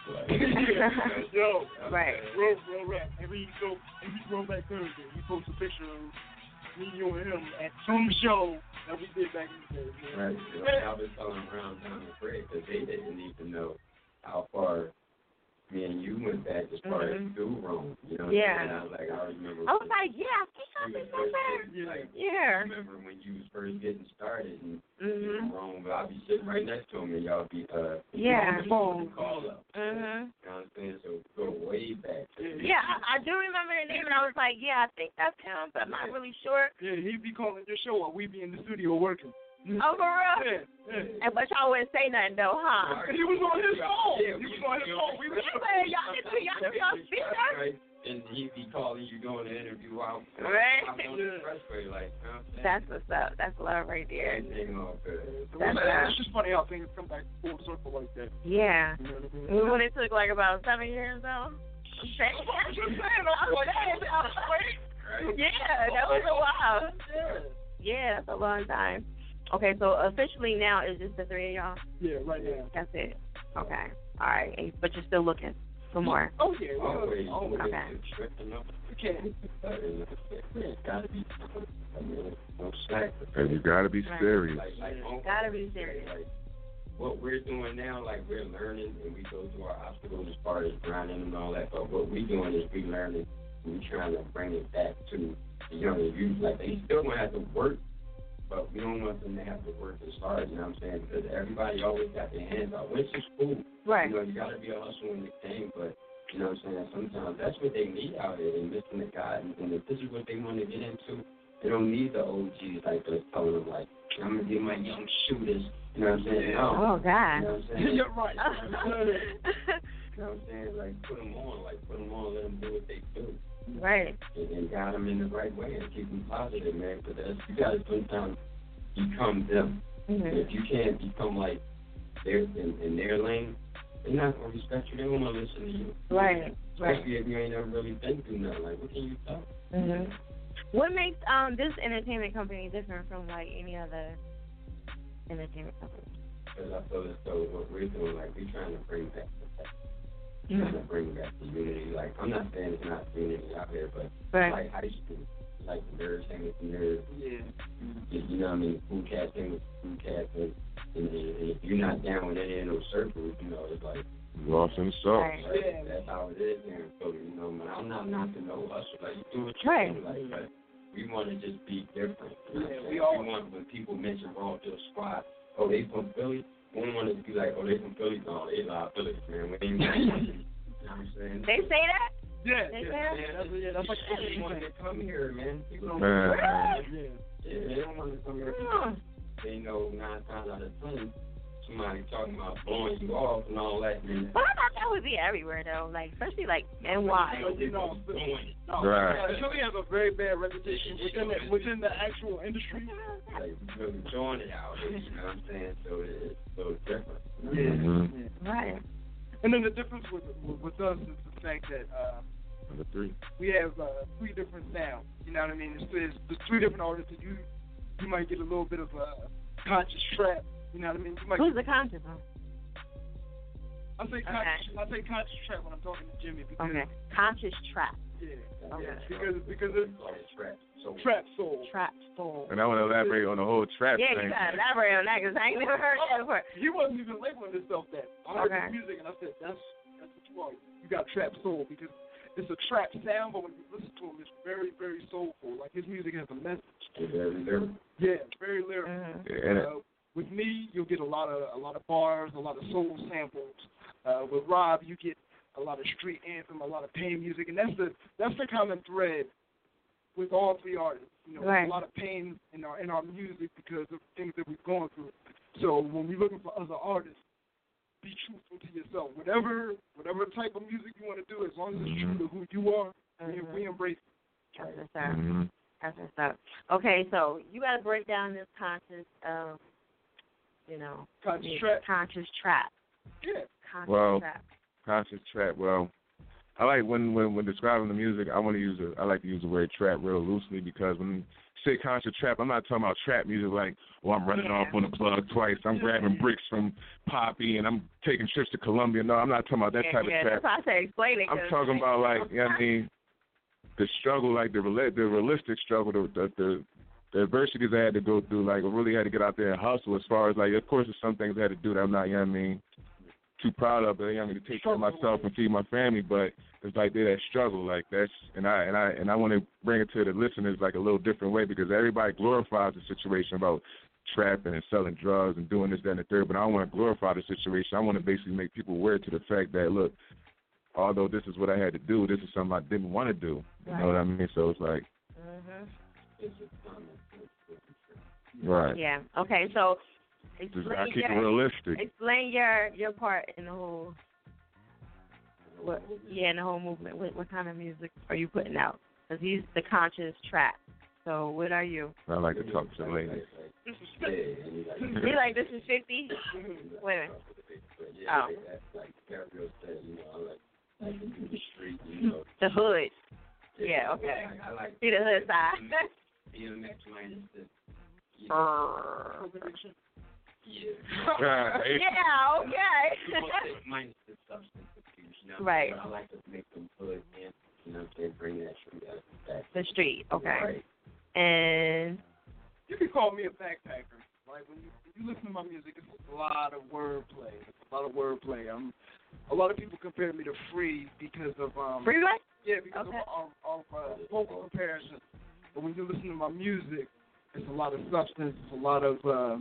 Yo, right. Real rap. Every Throwback Thursday, we post a picture of me, you, and him at some show that we did back in the day. Man. Right. I was telling around town and Fred because they didn't even know how far me and you went back as far as through Rome. You know what I'm saying? I was like, I remember. I was like, yeah, I think I remember. Yeah. I remember when you was first getting started and Rome, but I'll be sitting right next to him and y'all be on the phone call up. You know what I'm saying? So go way back. Yeah, I do remember the name and I was like, yeah, I think that's him, but I'm not really sure. Yeah, he'd be calling your show while we be in the studio working. Oh, for real? Yeah. But y'all wouldn't say nothing, though, huh? He was on his phone. Yeah, he was on his phone. We were y'all be on speaker. Right. And he'd be calling you doing the interview out. Right. I'm on the expressway, like, that's what's up. That's love right there. It's just funny how things come back full circle like that. Yeah. You know what I mean? When it took like about 7 years, though. Yeah, that was a while. Yeah, that's a long time. Okay, so officially now it's just the three of y'all? Yeah, right now. That's it. Okay. All right. But you're still looking for more? Oh, yeah. Always. Okay. And you gotta be serious. Gotta be serious. What we're doing now, like we're learning and we go through our obstacles as far as grinding and all that, but what we're doing is we learning and we're trying to bring it back to the younger youth. Like they still gonna have to work, but we don't want them to have to work as hard, you know what I'm saying? Because everybody always got their hands out. Which is cool. Right. You gotta be a hustler in the game, but you know what I'm saying? Sometimes that's what they need out here. They missing the guidance, and if this is what they want to get into, they don't need the OGs like us telling them like, I'm gonna get my young shooters. You know what I'm saying? No. Oh God. You know what I'm saying? You're right. You know what I'm saying? Like put them on, let them do what they do. Right. And guide them in the right way and keep them positive, man. But you gotta sometimes become them. If you can't become like in their lane, they're not gonna respect you. They don't wanna listen to you. Right. Especially if you ain't never really been through nothing. Like, what can you tell? What makes this entertainment company different from like any other entertainment company? Because I feel as though what we're doing, like we're trying to bring back the trying to bring back the unity. Like I'm not saying it's not unity out here, but like high school, like the nerds hang with the nerds. Yeah. You know what I mean? Food cats hang with food cats, and if you're not down with any of those circles, you know, it's like lost in the sauce. Right. That's how it is here in Philly, you know, man. I'm not knocking no hustle. Like, you do what you do. Like, but we want to just be different. You know we want, when people mention Raw Deal Squad, oh, they from Philly, we don't want to be like, oh, they from Philly. No, they live Philly, man. We ain't you know what I'm saying? They say that? Yeah. They say that? That's like they want to come here, man. People don't they don't want to come here because they know 9 times out of 10, somebody talking about blowing you off and all that. Man. But I thought that would be everywhere though, like especially like NY. Right. Philly has a very bad reputation within the actual industry. Like really showing it out, you know what I'm saying? So it's so different. Yeah. Right. And then the difference with us is the fact that Number 3. we have 3 different sounds. You know what I mean? There's 3 different artists that you might get a little bit of a conscious trap. You know what I mean? Who's the conscious one? I say conscious trap when I'm talking to Jimmy. Because, conscious trap. Yeah. Yeah. Because it's trap soul. Trap soul. And I want to elaborate on the whole trap thing. Yeah, you got to elaborate on that because I ain't never heard that before. He wasn't even labeling himself that. I heard his music and I said, that's what you are. You got trap soul because it's a trap sound, but when you listen to him, it's very, very soulful. Like his music has a message. It's very lyrical. Yeah, very lyrical. With me, you'll get a lot of bars, a lot of soul samples. With Rob, you get a lot of street anthem, a lot of pain music, and that's the common thread with all 3 artists. You know, a lot of pain in our music because of things that we've gone through. So when we're looking for other artists be truthful to yourself. Whatever type of music you want to do, as long as it's true to who you are, we embrace it. That's what's up. That's what's up. Okay, so you got to break down this conscious, conscious trap. Yeah. Conscious trap. Well, I like when describing the music, I like to use the word trap real loosely, because when you say conscious trap, I'm not talking about trap music like, I'm running off on the plug twice, I'm grabbing bricks from Poppy, and I'm taking trips to Colombia. No, I'm not talking about that type of trap. That's why I say explain it. I'm talking about, like, the struggle, like the realistic struggle, the adversities I had to go through. Like, I really had to get out there and hustle. As far as, like, of course, there's some things I had to do that I'm not, too proud of, but to take care of myself and feed my family. But it's like that struggle, like that's, and I want to bring it to the listeners like a little different way, because everybody glorifies the situation about trapping and selling drugs and doing this, that, and the third. But I don't want to glorify the situation. I want to basically make people aware to the fact that, look, although this is what I had to do, this is something I didn't want to do. You know what I mean? So it's like, right. Yeah. Okay. So. I keep it realistic. Explain your part in the whole, in the whole movement. What kind of music are you putting out? Because he's the conscious trap. So what are you? I like to talk to the ladies. You like this is 50? Wait a minute. Oh. The hood. Yeah. Okay. See the hood side. Yeah, okay. Minus the substance abuse, right. I like to make them hood and, bring that street back. The street, okay. Right. And you can call me a backpacker. Like when you listen to my music, it's a lot of wordplay. A lot of people compare me to Free because of Free what? Yeah, because of vocal comparison. But when you listen to my music, it's a lot of substance. It's a lot of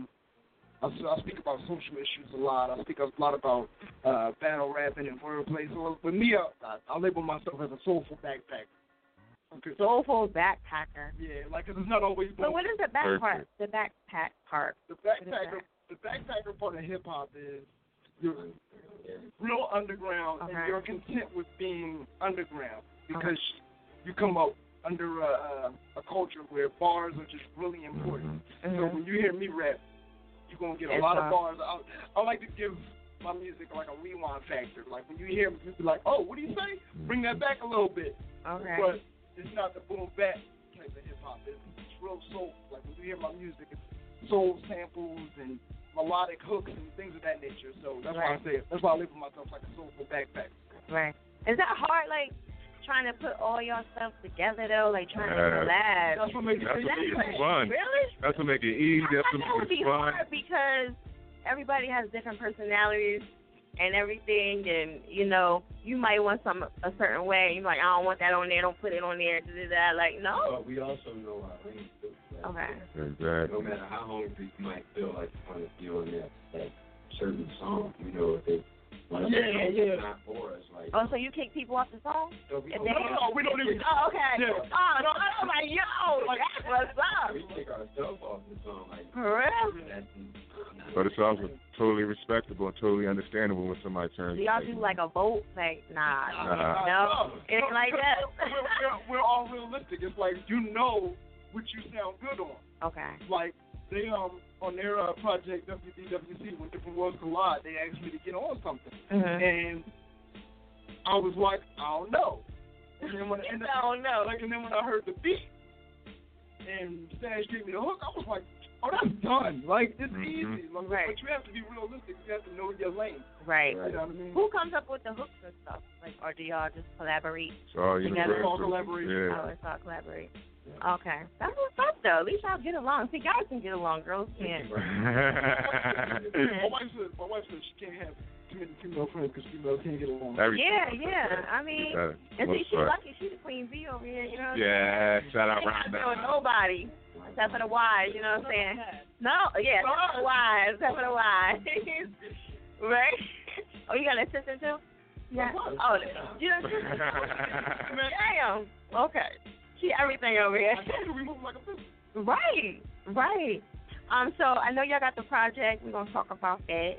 I speak about social issues a lot. I speak a lot about battle rapping and wordplay. So with me, I label myself as a soulful backpacker. Okay. Soulful backpacker. Yeah, like cause it's not always. So what is the back part? The backpack part. The backpacker part of hip hop is you're real underground, and you're content with being underground because you come up under a culture where bars are just really important. So when you hear me rap, you're going to get a lot of bars. I like to give my music like a rewind factor. Like when you hear me, you'll be like, oh, what do you say? Bring that back a little bit. Okay. But it's not the boom bap type of hip hop. It's real soul. Like when you hear my music, it's soul samples and melodic hooks and things of that nature. So that's why I say it. That's why I label myself like a soulful backpack. Right. Is that hard, like, trying to put all your stuff together, though? Like, trying to collab? That's what makes it fun. Really? That's what makes it easy. That's what makes it fun. Hard because everybody has different personalities and everything, and, you might want something a certain way. You're like, I don't want that on there. Don't put it on there. Like, no. But we also know our range, too. Okay. Exactly. No matter how hungry you might feel like you want to be on that certain song, if they not for us, like. Oh, so you kick people off the song? No, we don't even. Oh, okay. Yeah. Oh, no, I'm like, that's what's up. We kick ourselves off the song, like. For real? But it's also totally respectable and totally understandable when somebody turns. Do y'all do like a vote? Like, nah. No, it ain't like that. We're all realistic. It's like what you sound good on. Okay. Like they on their project WDWC, when Different Worlds Collide, they asked me to get on something, and I was like, I don't know. And then when I don't know. And then when I heard the beat and Stash gave me the hook, I was like, oh, that's done. Like it's easy. Like, right. But you have to be realistic. You have to know your lane. Right. You know what I mean? Who comes up with the hooks and stuff? Like, or do y'all just collaborate? It's all together? It's all collaboration. Yeah. Oh, it's all collaborate. Okay. That's what's up, though. At least y'all get along. See, guys can get along. Girls can't. My wife said she can't have too many female friends because females can't get along. Yeah. I mean, and see, she's lucky. She's the queen bee over here, you know what I'm saying? Shout out Rhonda. Not nobody. Except for the wives, you know what I'm saying? No, except for the wives. Right? Oh, you got an assistant, too? Yeah. Oh, you got an assistant? Damn. Okay. See everything over here. We move like a business. Right. So I know y'all got the project. We're gonna talk about that.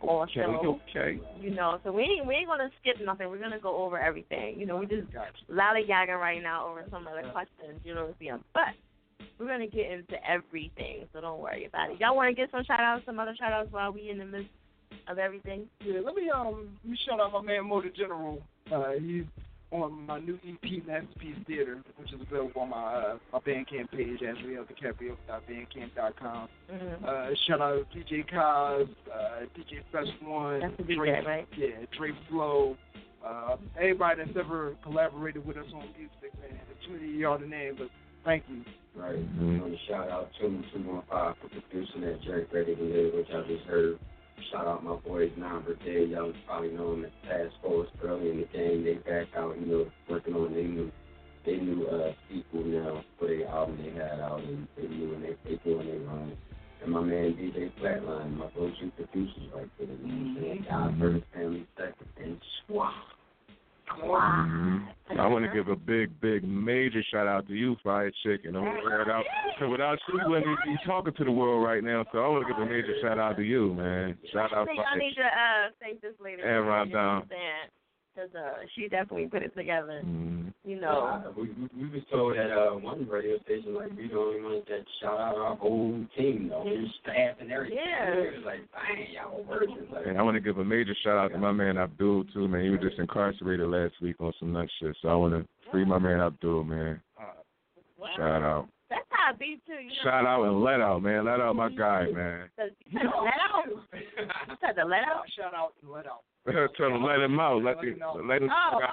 all show. Okay. You know, so we ain't gonna skip nothing. We're gonna go over everything. You know, we just lollygagging right now over some of the questions. You know what I'm saying? But we're gonna get into everything, so don't worry about it. Y'all want to get some shout outs, some other shout outs while we in the midst of everything? Yeah, let me shout out my man Motor General. He's on my new EP, Masterpiece Theater, which is available on my Bandcamp page, AsrielDiCaprio.bandcamp.com. Shout out DJ Kaz, DJ Fresh One, that's the DJ, right? Yeah, Dre Flow, everybody that's ever collaborated with us on music, man. Too many of y'all to name, but thank you. Right. I want to shout out 215 for producing that Jerry Ready to Live, which I just heard. Shout out my boys, Non-Brigade. Y'all probably know them as Task Force early in the game. They back out, you know, working on their new sequel now for their album they had out, and they doing their run. And my man DJ Flatline, my go-to producers right there. You know what I'm saying? God first, family second, and Squad. I want to give a big, major shout out to you, Fire Chicken. Without you, we wouldn't be talking to the world right now. So I want to give a major shout out to you, man. Shout out. I need to thank this lady. And Ron Down. Because she definitely put it together. You know. We was told at one radio station, like, we the only ones that shout out our whole team, though. Staff and everything. Yeah. It was like, dang, y'all working. Like, and I want to give a major shout out to my man Abdul, too, man. He was just incarcerated last week on some nut shit. So I want to free my man Abdul, man. Wow. Shout out. That's how it be, too. You know? Shout out and let out, man. Let out my guy, man. You said to let out? You said to let out? Shout out and let out. Tell him let him out. Let him Oh, down.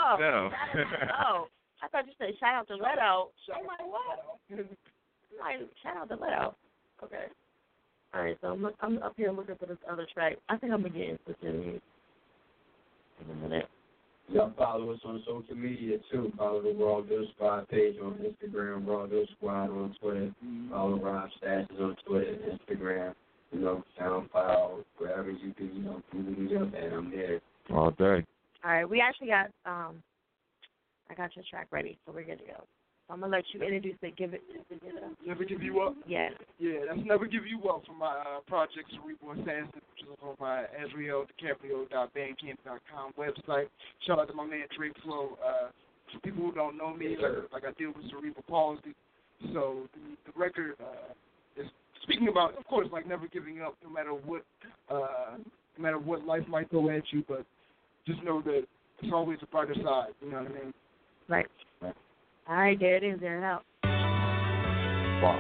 I thought you said shout out to let out. I'm like, what? I'm like, shout out to let out. Okay. All right, so I'm up here looking for this other track. I think I'm going to get into it in a minute. Y'all follow us on social media, too. Follow the Raw Deal Squad page on Instagram, Raw Deal Squad on Twitter. Follow Rob Stashes on Twitter, Instagram. You know, SoundCloud, wherever you can, you know, Google me up, and I'm there. All day. All right, we actually got, I got your track ready, so we're good to go. So I'm going to let you introduce it, give it. Never Give You Up? Yeah. Yeah, that's Never Give You Up from my project, Cerebral Assassin, which is on my AsrielDiCaprio.bandcamp.com website. Shout out to my man, Dre Flow. For people who don't know me, like I deal with cerebral palsy. So the record is speaking about, of course, like never giving up, no matter what life might throw at you, but just know that there's always a brighter side. You know what I mean? Right. All right, there it is. There it out. Wow.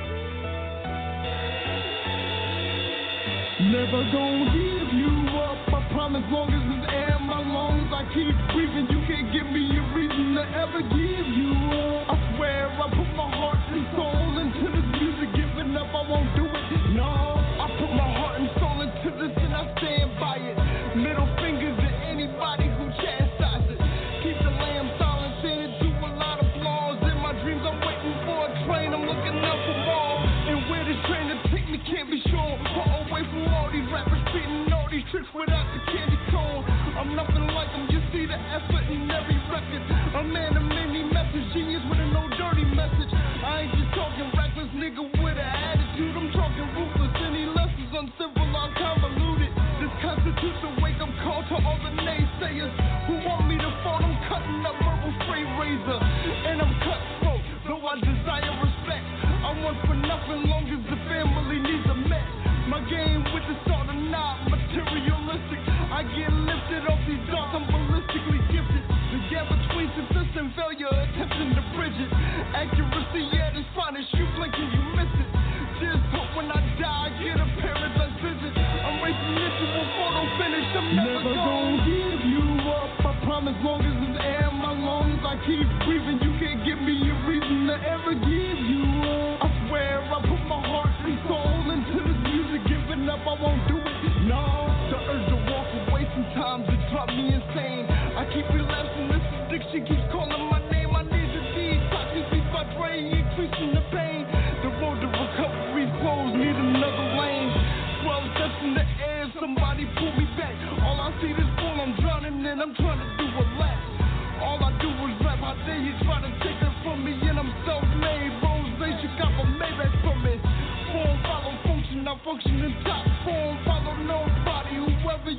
Never gonna give you up. I promise, long as it's air in my lungs, I keep breathing. You can't give me a reason to ever give you up. I swear I put my heart and soul into this music. Giving up, I won't do it. No, I put my heart and soul into this, and I stand by it. Middle fingers to anybody who chastises. Keep the lamb silent, saying it to a lot of flaws. In my dreams, I'm waiting for a train. I'm looking out for more. And where this train to take me can't be sure. Far away from all these rappers spitting all these tricks without the candy cone. I'm nothing like them. You see the effort in every record. A man of many methods, genius with a no dirty message. I ain't just talking reckless, nigga with an attitude. I'm talking ruthless. Any lessons uncivilized, convoluted. This constitutes a wake-up call to all the naysayers who want me to fall. I'm cutting up verbal straight razor, and I'm cutthroat. Though I desire respect, I want for nothing long as the family needs a met. My game with the sort of not materialistic. I get lifted off these dogs, I'm ballistically gifted. The gap between success and failure, attempting to bridge it. Accuracy at its finest, you blink and you miss it. Just hope when I die, I get a paradise visit. I'm racing into a photo finish, I'm never gonna give you up. I promise, long as it's air in my lungs, I keep breathing. You can't give me a reason to ever give you up. I swear I put my heart and soul into this music. Giving up, I won't do it. No, the urge to walk away sometimes it drive me insane. I keep relapsing, this addiction keeps calling my name. I need the detox, you see my brain increasing the pain. The road to recovery's closed, need another lane. 12 steps in the air, somebody pull me back. All I see is full, I'm drowning and I'm trying to do a lap. All I do is rap, how dare you try to take that from me? And I'm self-made, Rose, you got my Maybach from me. Form, follow, function, I function in top form. Follow nobody, whoever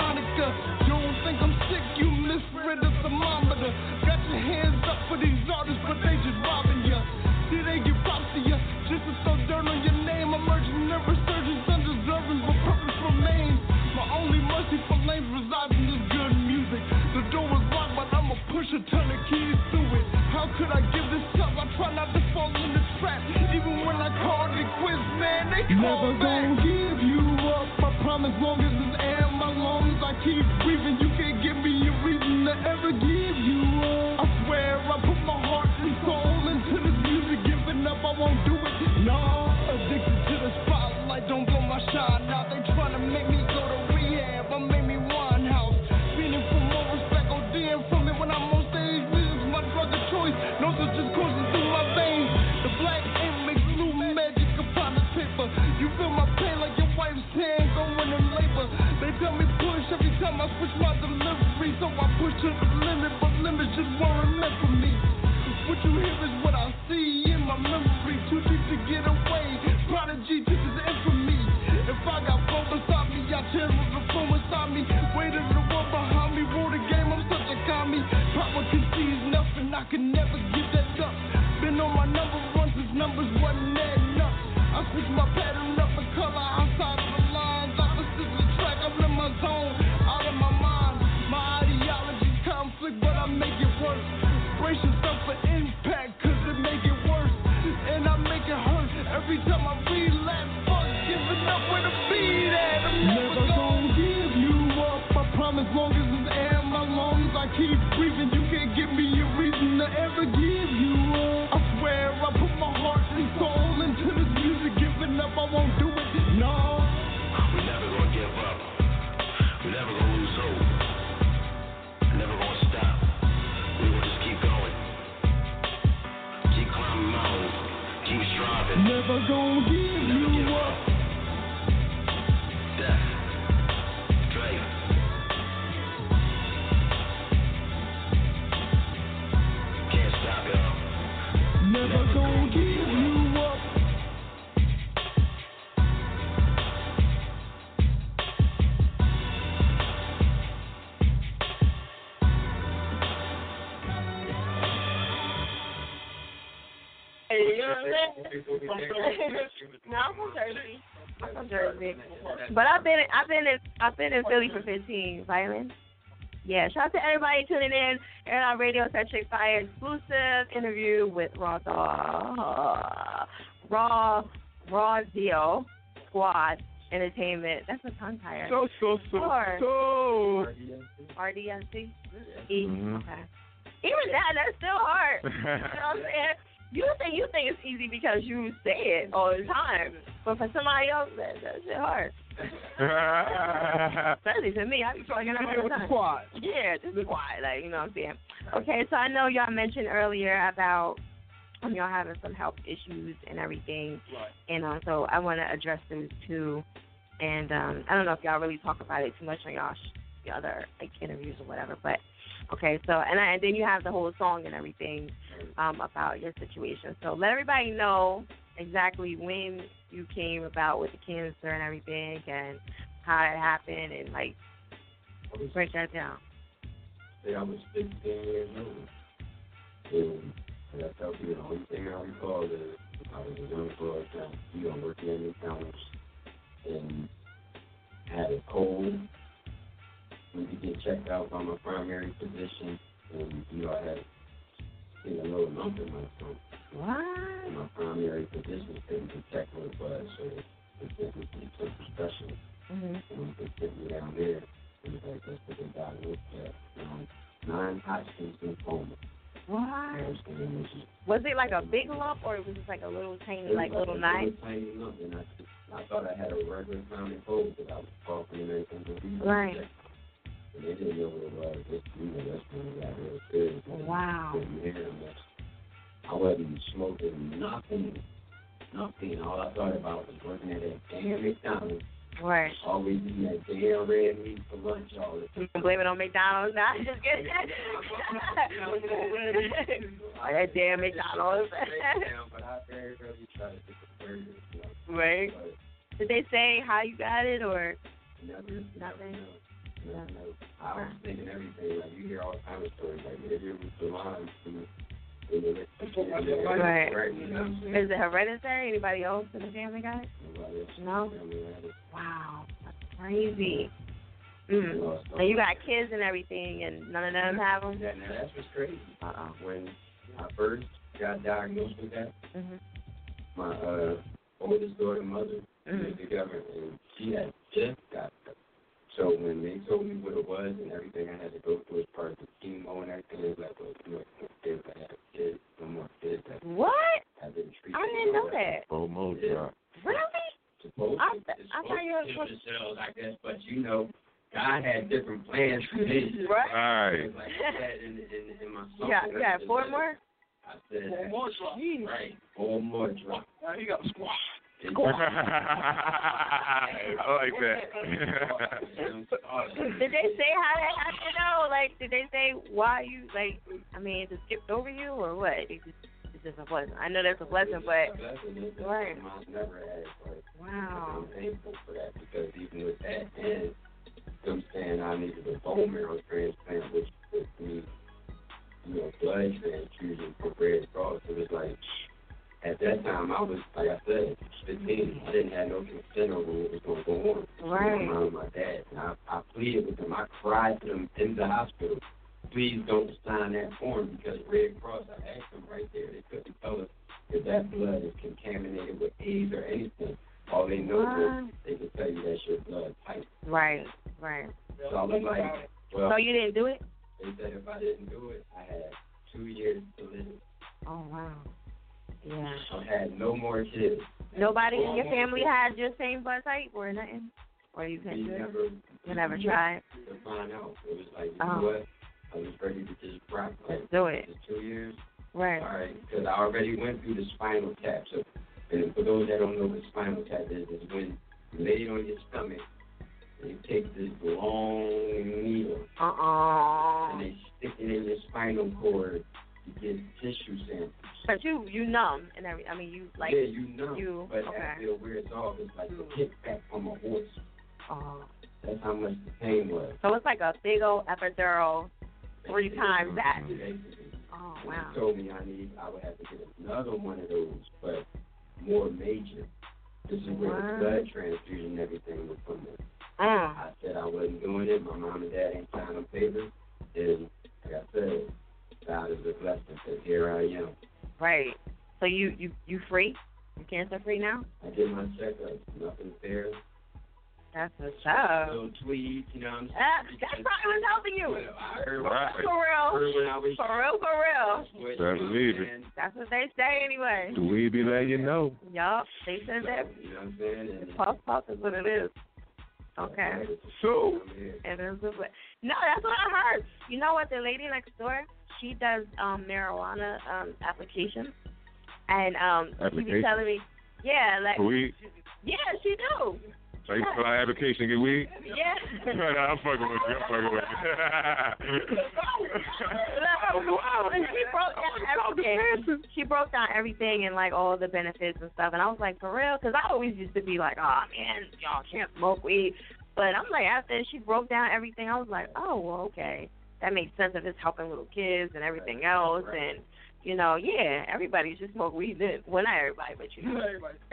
Monica. Don't think I'm sick, you misread the thermometer. Got your hands up for these artists, but they just robbing ya. See, they get props to ya, just to throw dirt on your name. Emerging and resurgence, undeserving, but purpose remains. My only mercy for lanes resides in this good music. The door was locked, but I'ma push a ton of keys through it. How could I give this up? I try not to fall in the trap. Even when I called the quiz, man, they call Never back. gonna give you up. I promise, long as it's air in my lungs, I keep breathing. You can't give me a reason to ever give you up. I swear I put my heart and soul into this music. Giving up, I won't do it. No, addicted to the spotlight, don't blow my shine out. They trying to make me go to rehab, or make me one house. Feeling for more respect, ODing from it when I'm on stage. Music's my drug of choice, no such just coursing through my veins. The black ink makes blue magic upon the paper. You feel my pain like your wife's hand going in labor. They tell me push every time I switch my delivery, so I push to the limit, but limits just weren't meant for me. What you hear is what I see in my memory, too deep to get away. Prodigy to this infamy. If I got flow beside me, I channel the flow inside me. Weighted the world behind me, rule the game, I'm such a commie. Power concedes nothing, I can never give that up. Been on my number run since numbers wasn't adding up. I switch my pattern up and color outside of the lines. Opposites attract, I'm in my zone, out of my mind. My ideology's conflict, but I make it work. Brace yourself for impact, cause it make it worse. And I make it hurt every time I relapse. Fuck giving up where the beat at. I'm never gonna give you up. I promise, long as it's air in my lungs, I keep breathing. You can't give me a reason to ever give you up. I swear I put my heart and soul into this music. Giving up, I won't do it. No. We never gonna give up. We never gonna lose hope. Never gonna stop. We gonna just keep going. Keep climbing mountains. Keep striving. Never gonna give you up. Death. Dre. Can't stop, y'all. Never gonna give you up. Hey, you know what I'm saying? No, I'm from Jersey. I'm from Jersey. But I've been in Philly for 15. Violin. Yeah, shout out to everybody tuning in. Air Out Radio, Centric Fire exclusive interview with Raw Deal Squad Entertainment. That's a tongue tire. So. RDNC? Okay. Even that's still hard. You know what I'm saying? You think it's easy because you say it all the time, but for somebody else, that shit hard. Especially to me, I be talking all the time. Squad. Yeah, just squad, like, you know what I'm saying. Okay, so I know y'all mentioned earlier about y'all having some health issues and everything, right. And so I want to address those too. And I don't know if y'all really talk about it too much on y'all the other like interviews or whatever, but. Okay, so and then you have the whole song and everything about your situation. So let everybody know exactly when you came about with the cancer and everything, and how it happened, and like break that down. I was 16 years old, and I tell you the only thing I recall is I was a young boy working in McDonald's, and had a cold. To get checked out by my primary physician, and I had a little lump in my throat. What? And my primary physician couldn't detect what it was, so they sent me to the clinical specialist. And they sent me down there, and that's what they diagnosed at non-Hodgkin's lymphoma. What? Was it like a big lump, or was it just like a little tiny, like a little knife? Tiny lump, and I thought I had a regular common cold because I was coughing and everything. Right. And they didn't know what it was. That's when it got real serious. Wow. I wasn't smoking nothing. All I thought about was working at that damn McDonald's. Right. Always eating that damn red meat for lunch all the time. You can blame it on McDonald's now. Just kidding. Oh, that damn McDonald's. But I very rarely try to get the burgers. Right. Did they say how you got it or nothing? No. I was thinking everything. Like, you hear all kinds of stories. Like, maybe it was the lines Right. You know? Is it hereditary? Anybody else in the family got it? Nobody else No? in the family had it. Wow, that's crazy. And you got kids and everything, and none of them have them? Yeah, now that's what's crazy. When I first got diagnosed with that, my oldest daughter, mother, was together, and she had just got it. So when they told me what it was and everything I had to go through as part of the chemo and everything, it was like, well, you know, kids, I have kids, no more kids. What? I've been treated. I didn't know that. Almost, Really? Supposed I to thought you were supposed kill the cells, I guess, but you know, God had different plans for me. Right. Like I said in my song. Yeah, 4 more? I said 4 more drops. Right, 4 more drops. Now you got a squad. I like that. Did they say how that happened though? Like, did they say why you, like, I mean, it just skipped over you or what? It's just a blessing. I know that's a blessing, but. Right. Never had it, but wow. I'm thankful for that because even with that and them saying I needed a bone marrow transplant, which took me, you know, blood transfusion for Red Cross, it was like, at that time, I was, like I said, 15. I didn't have no consent over what was going to go on. Right. Around my dad. And I pleaded with them. I cried to them in the hospital. Please don't sign that form because Red Cross, I asked them right there. They couldn't tell us if that blood is contaminated with AIDS or anything. All they know is they can tell you that's your blood type. Right. So I was like, well. So you didn't do it? They said if I didn't do it, I had 2 years to live. Oh, wow. Yeah. I had no more kids. Nobody in your family had your same blood type or nothing? Or you couldn't do it? You never tried? To find out. It was like, you know what? I was ready to just rock. Let's do it. Just 2 years. Right. All right. Because I already went through the spinal tap. So, and for those that don't know what spinal tap is when you lay it on your stomach and you take this long needle and they stick it in your spinal cord to get tissue samples. But you numb and everything. I mean, you like. Yeah, you numb. But after it wears off, it's like a kickback from a horse. Oh. That's how much the pain was. So it's like a big old epidural 3 times that. Oh, wow. They told me I would have to get another one of those, but more major. This is where the blood transfusion and everything was from there. I said I wasn't doing it. My mom and dad ain't signing papers. And like I said, God is a blessing because here I am. Right. So you free? You cancer free now? I did my checkup. Nothing there. That's what's up. Little tweets, you know what I'm saying? That's probably what's helping you. I heard For real. when I was For real. That's leaving. That's what they say anyway. Do we be letting you know? Yup. They said that. You know what I'm saying? Puff is what it is. Okay. So? It is no, that's what I heard. You know what? The lady next door, she does marijuana applications. And she be telling me, yeah, like. Weed? Yeah, she do. So you fill out application and get weed? Yeah. No, I'm fucking with you. She broke down everything and like all the benefits and stuff, and I was like, for real? Because I always used to be like, oh man, y'all can't smoke weed. But I'm like, after she broke down everything, I was like, oh well, okay, that makes sense if it's helping little kids and everything else, and you know, yeah, everybody should smoke weed. Well, not everybody, but you know.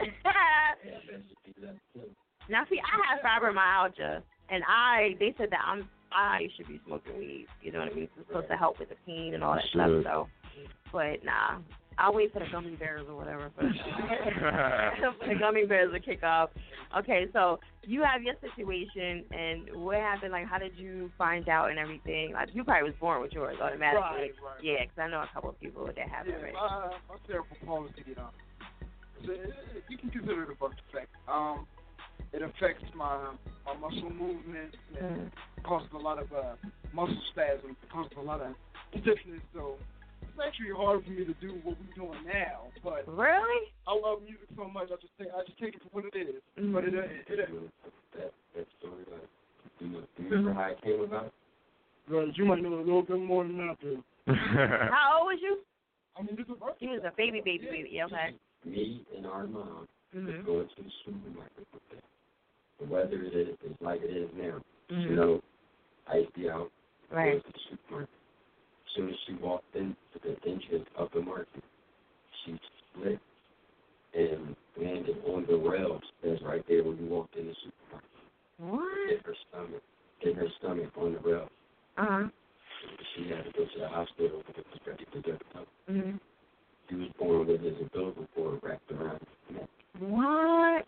Now, see, I have fibromyalgia, and they said that I should be smoking weed. You know what I mean? It's supposed to help with the pain and all that stuff. So, but nah, I'll wait for the gummy bears or whatever for the gummy bears to kick off. Okay, so you have your situation, and what happened? Like, how did you find out and everything? Like, you probably was born with yours automatically. Right. Yeah, because I know a couple of people that have it. Right? My cerebral palsy, you can consider it a birth defect. It affects my muscle movement. It causes a lot of muscle spasms. It causes a lot of stiffness. So it's actually hard for me to do what we're doing now. But really, I love music so much. I just take it for what it is. But that story, like, you remember how it came about? Right, you might know a little bit more than I do. How old was you? I mean, this is birthday. He was a baby. Okay. Me and our mom was going to the supermarket with them. The weather is like it is now. You know, I used to be out. Right. Going to the supermarket. As soon as she walked into the entrance of the market, she split and landed on the rails that's right there when you walked in the supermarket. What? Hit her stomach on the rail. Uh-huh. She had to go to the hospital because it was ready to get up. Mm-hmm. He was born with his umbilical cord wrapped around his neck. What?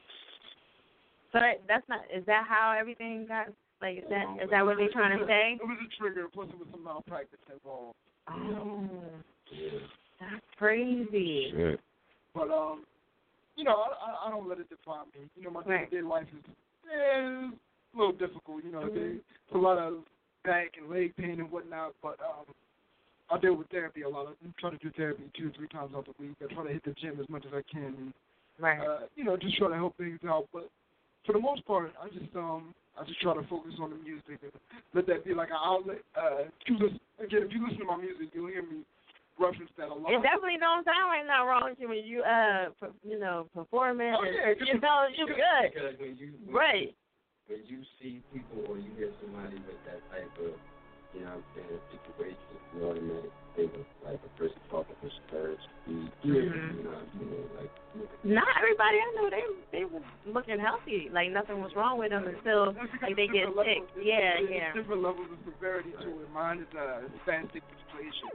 So that's not. Is that how everything got? Like, is that what they're trying to say? It was a trigger. Plus, it was some malpractice involved. Oh, Yeah. that's crazy. Shit. But you know, I don't let it define me. You know, my day-to-day life is a little difficult. You know, there's a lot of back and leg pain and whatnot. But I deal with therapy a lot. I try to do therapy 2-3 times out the week. I try to hit the gym as much as I can. And, right. You know, just try to help things out. But for the most part, I just try to focus on the music and let that be like an outlet. If you listen to my music, you'll hear me reference that a lot. It definitely don't sound like nothing wrong with you when you performing. Oh, yeah, you know, you good. Because Right. When you see people or you hear somebody with that type of, you know what I'm saying, situation, you automatically think of like a person talking with slurred speed. You know what I'm saying? Like, not everybody I know, they were looking healthy. Like nothing was wrong with them until like they get sick. Yeah. There's different levels of severity to it. Mine is spastic dysplasia.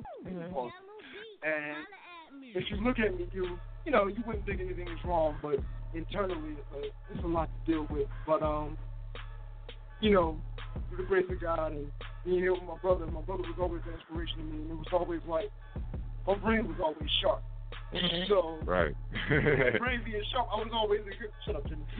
And if you look at me, you wouldn't think anything is wrong, but internally it's a lot to deal with. But through the grace of God and being here with my brother was always an inspiration to me, and it was always like my brain was always sharp. So right. my brain being sharp, I was always a good shut up, Jimmy.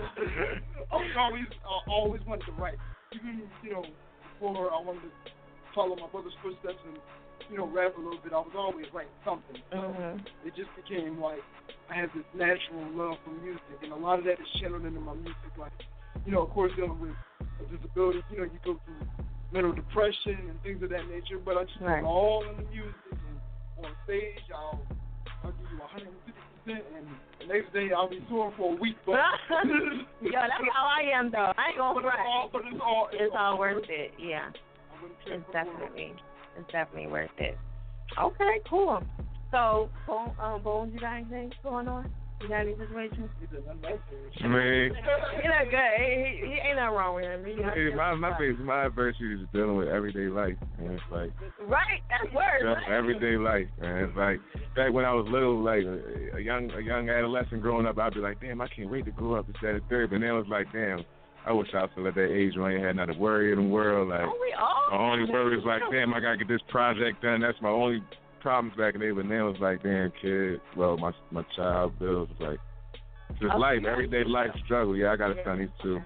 I was always wanted to write. Even before I wanted to follow my brother's footsteps and rap a little bit, I was always writing something. So it just became like I had this natural love for music, and a lot of that is channeled into my music. Like, of course, dealing with a disability, you go through mental depression and things of that nature, but I just put it all in the music, and on stage, I'll give you 150%, and the next day I'll be touring for a week. But yo, that's how I am, though. I ain't gonna front. It's all worth it. Yeah, it's definitely worth it. Okay, cool. So, Bones, you got anything going on? You got any situations? I mean, he look good. He ain't nothing wrong with him. My adversity is dealing with everyday life, and it's like right. That's worse. Everyday life, man. It's like back when I was little, like a young adolescent growing up, I'd be like, damn, I can't wait to grow up to that and third. But then it was like, damn, I wish I was still at that age when I ain't had not to worry in the world. Like my only worry was like, damn, I gotta get this project done. That's my only problems back in the day, but now it's like, damn, kid, my child bills, it's like, just life, everyday life struggle. Yeah, I got a son, he's 2.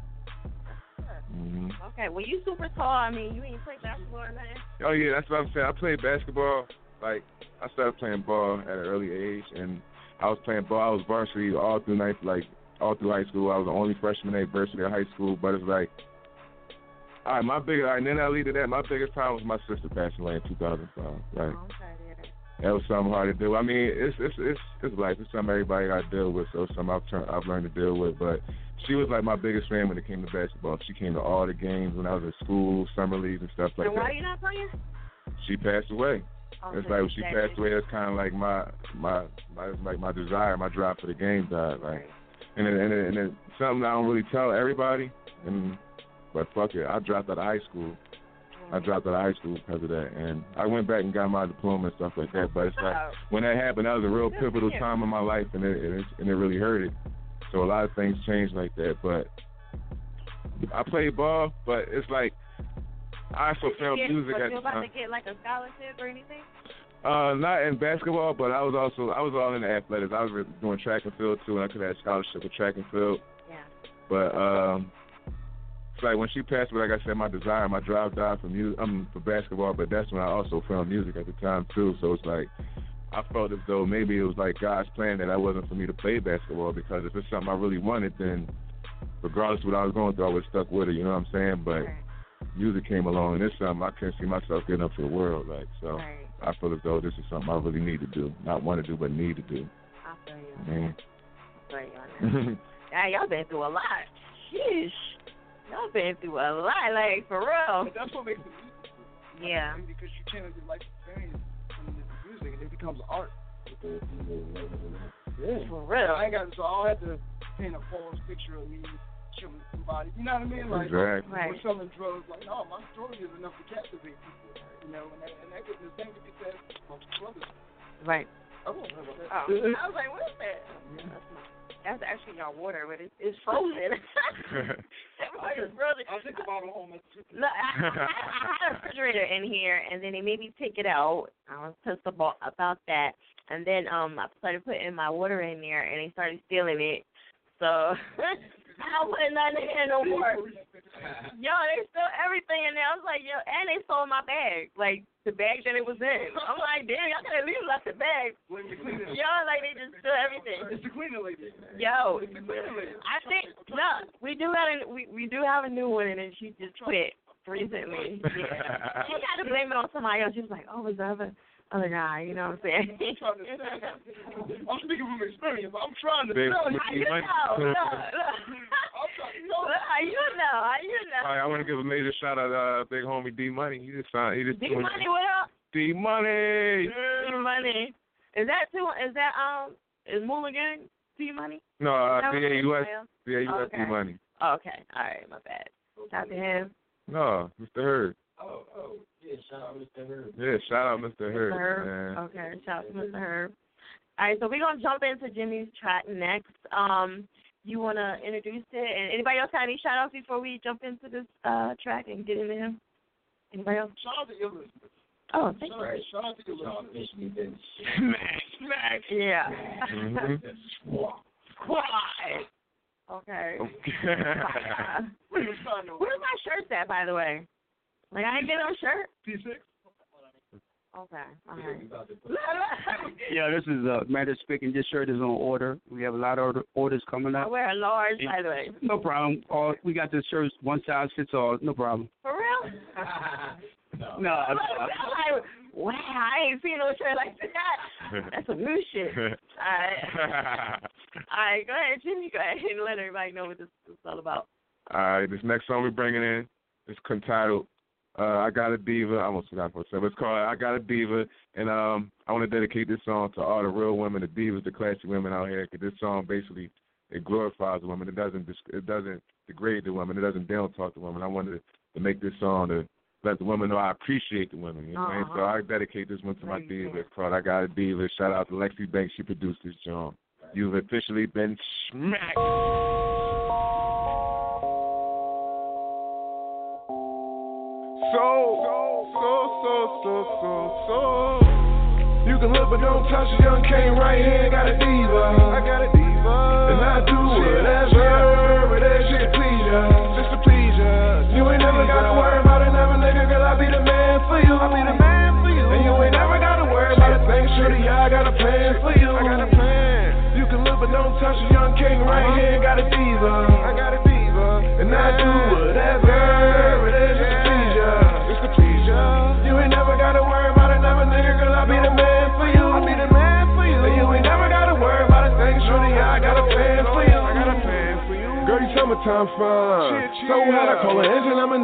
Mm-hmm. Okay, well, you super tall. I mean, you ain't play basketball or nothing? Oh, yeah, that's what I'm saying. I played basketball. Like, I started playing ball at an early age, and I was playing ball. I was varsity all through high school. I was the only freshman at varsity at high school, but it's like, all right, and then I lead to that. My biggest problem was my sister passing away in 2005. Right. That was something hard to do. I mean, it's life. It's something everybody got to deal with. So it's something I've learned to deal with. But she was like my biggest fan when it came to basketball. She came to all the games when I was in school, summer leagues and stuff like that. And why are you not playing? She passed away. It's like when she passed away, it's kind of like my desire, my drive for the game died. Like, and it's something I don't really tell everybody. But fuck it, I dropped out of high school. Because of that, and I went back and got my diploma and stuff like that. But it's like when that happened, that was a real pivotal time in my life, and it really hurt it. So a lot of things changed like that. But I played ball, but it's like I also found music at the time. You about to get like a scholarship or anything? Not in basketball, but I was all in the athletics. I was doing track and field too, and I could have a scholarship for track and field. Yeah. But it's like when she passed away, like I said, my desire, my drive died for basketball, but that's when I also found music at the time too. So it's like I felt as though maybe it was like God's plan that wasn't for me to play basketball, because if it's something I really wanted, then regardless of what I was going through, I would have stuck with it. You know what I'm saying? But music came along, and it's something I can't see myself getting up for the world. Like, so I feel as though this is something I really need to do, not want to do, but need to do. I feel you. I feel you on that. Yeah, y'all been through a lot. Sheesh. Y'all been through a lot, like, for real. But that's what makes it easy. Yeah. Because you channel your life experience in the music, and it becomes art. Yeah. For real. I ain't got, so I don't have to paint a false picture of me killing somebody. You know what I mean? Like, exactly. We're selling drugs. Like, no, my story is enough to captivate people. You know, and that could the same could be said from brothers. Right. Oh. I was like, what is that? That's actually your water, but it's frozen. I'll take the bottle home. Look, I had a refrigerator in here, and then they made me take it out. I was pissed about that. And then I started putting my water in there, and they started stealing it. So I don't put nothing in there no more. Yo, they stole everything in there. I was like, yo, and they stole my bag, like the bag that it was in. I'm like, damn, y'all could at least left the bag. Yo, like they just stole everything. It's the cleaner lady. Yo, it's the cleaner lady. I think no, we do have a new one, and then she just quit recently. Yeah. She had to blame it on somebody else. She was like, oh, it was the other guy, you know what I'm saying? I'm speaking from experience. I'm trying to Big tell you. you know. Right, I want to give a major shout out to big homie D Money. He just D Money, what up? D Money. D Money. Is Mulligan D Money? No, DAUS. DAUS Okay. D Money. Okay, all right, my bad. Shout out to him. No, Mr. Hurd. Oh, yeah, shout out Mr. Herb. Yeah, shout out Mr. Hurd. Man. Okay, shout out to Mr. Herb. All right, so we're going to jump into Jimmy's track next. You want to introduce it? And anybody else have any shout-outs before we jump into this track and get into him? Anybody else? Shout out to your listeners. Oh, thank you. Shout out to your listeners. Smack. Yeah. Squad. Okay. Where's my shirt at, by the way? Like, I ain't get no shirt? P6. Okay. All right. Yeah, this is Matter speaking. This shirt is on order. We have a lot of orders coming up. I wear a large, by the way. No problem. We got the shirts one size fits all. No problem. For real? No. I'm like, wow, I ain't seen no shirt like that. That's some new shit. All right, go ahead, Jimmy. Go ahead and let everybody know what this is all about. All right, this next song we're bringing in is entitled I Got a Diva. I almost forgot what it said. It's called I Got a Diva, and I want to dedicate this song to all the real women, the divas, the classy women out here, because this song basically, it glorifies the women. It doesn't degrade the women. It doesn't down talk the women. I wanted to make this song to let the women know I appreciate the women. You know what I mean? So I dedicate this one to my diva. It's called I Got a Diva. Shout out to Lexi Banks. She produced this song. You've officially been smacked. So. You can look but don't touch a young king right here. Got a diva. I got a diva. And I do whatever, but that shit please ya. Just to please ya. You ain't never gotta worry about another nigga, girl. I be the man for you. I be the man for you. And you ain't never gotta worry about a thing, shorty. I got a plan for you. I got a plan. You can look but don't touch a young king right here. Got a diva. I got a diva. And I do whatever, but that shit please ya. Just to please ya. You ain't never gotta worry about another nigga, girl. I be the man for you. I be the man for you. And you ain't never gotta worry about a thing, shorty. I got a plan for you. I got a plan for you. Girl, you summertime fine. So hot, I call her engine number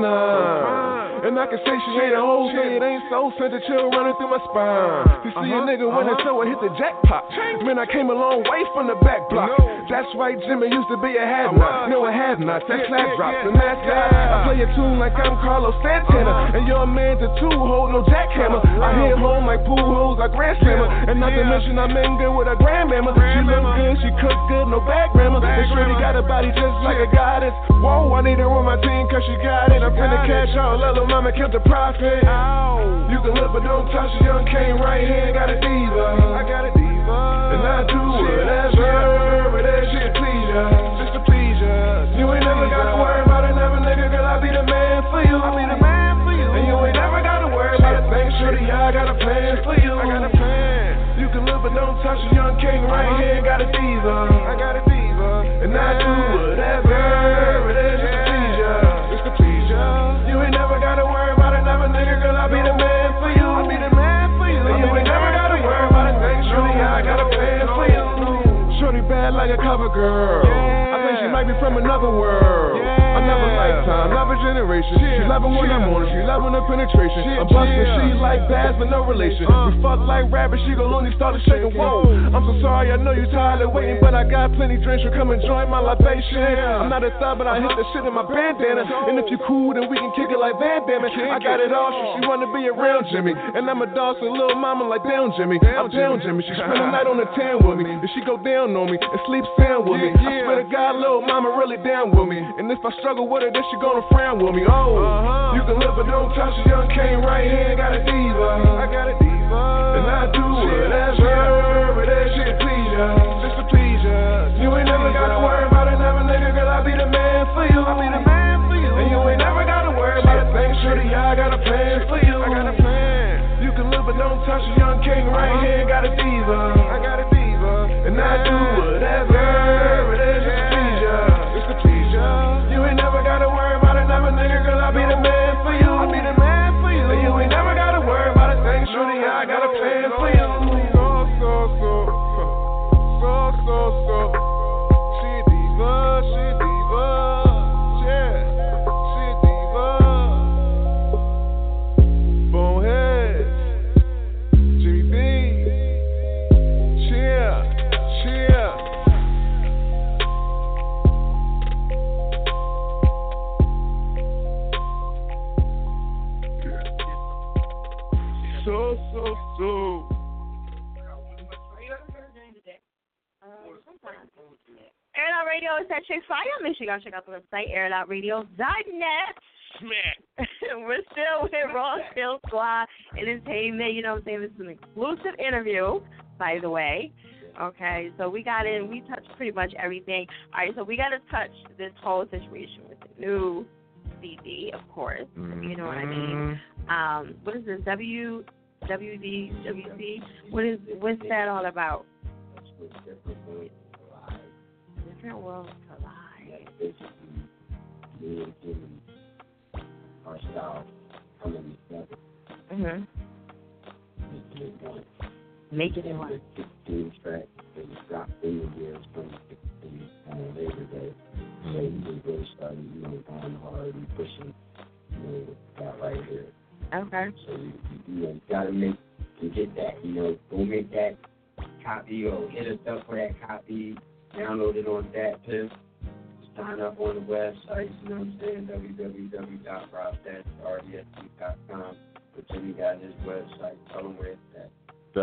9. And I can say she ain't a whole thing. It ain't so sent a chill running through my spine. You see a nigga when so I hit the jackpot. Man, I came a long way from the back block. That's right, Jimmy used to be a had not. No, I had not. That's flat drops. And that's that. I play a tune like I'm Carlos Santana. And you're a man to two, hold no jackhammer. I hit home like pool holes, like Grand Slammer. And not to mention I'm in good with a grandmamma. She look good, she cook good, no bad grammar. And Shorty got a body just like a goddess. Whoa, I need her on my team cause she got it. I'm finna cash out, little mama kept the profit. You can look but don't touch a young king right here. Got a diva. I got a diva. And I do whatever, but that shit please ya. Just to please ya. You ain't never gotta worry about another nigga, girl. I be the man for you. I be the man for you. And you ain't never gotta worry about a thing, shorty. I got a plan for you. I got a plan. You can look but don't touch a young king right here. Got a diva. I got a diva. And I do whatever, but that shit please ya. Just to please ya. You ain't never gotta worry about another nigga, girl. I be the man for you. I be the man for you. And you ain't never gotta worry about a thing, shorty. I got a plan for you. Shorty bad like a cover girl. I think she might be from another world. Another lifetime, another generation. She loving when I'm on her, she loving the penetration. I'm busting, she like bass, but no relation. We fuck like rabbits, she gon' only start to shaking. Whoa, I'm so sorry, I know you tired of waiting, but I got plenty drinks, so come and join my libation. I'm not a thug, but I hit the shit in my bandana. And if you cool, then we can kick it like Van Damme. I got it all, so she wanna be around Jimmy. And I'm a dog, so little mama like down Jimmy. I'm down Jimmy, she spend the night on the town with me. If she go down on me and sleep sound with me, I swear to God, little mama really down with me. And if I struggle with her, then she gonna frown with me. Oh, you can live but don't touch a young king right here, got a diva. I got a diva, and I do whatever, but that shit please ya, just to please ya. You ain't never gotta worry about another nigga, girl, I be the man for you. I be the man for you. And you ain't never gotta worry about a thing, shorty, I got a plan for you. I got a plan. You can live but don't touch a young king right here, got a diva. I got a diva, and I do whatever, but that shit please ya, just to please ya. You ain't never gotta worry about another nigga, girl, I be the man for you. I be the man for you. And you ain't never gotta worry about a thing, shorty, I got a plan for you. So. She a diva, yeah, she a diva. Bonehead, Jimmy B, cheer. So. Air It Out Radio is at Chick Fire. Make sure y'all check out the website, airitoutradio.net. Smack. We're still with Raw Still Squad Entertainment. You know what I'm saying? This is an exclusive interview, by the way. Okay, so we touched pretty much everything. All right, so we got to touch this whole situation with the new CD, of course. You know what I mean? What is this? WDWC? What's that all about? Different worlds collide. Me and Jimmy, our style coming together. Making it one. 16 track that was dropped in the year 2016 on Labor Day. So we just really started, going hard and pushing, that right here. Okay. So you gotta get that, go make that copy or hit us up for that copy, download it on that too. Sign up on the website, you know what I'm saying, www.rob-rdsc.com. But Jimmy got his website, tell him where it's at.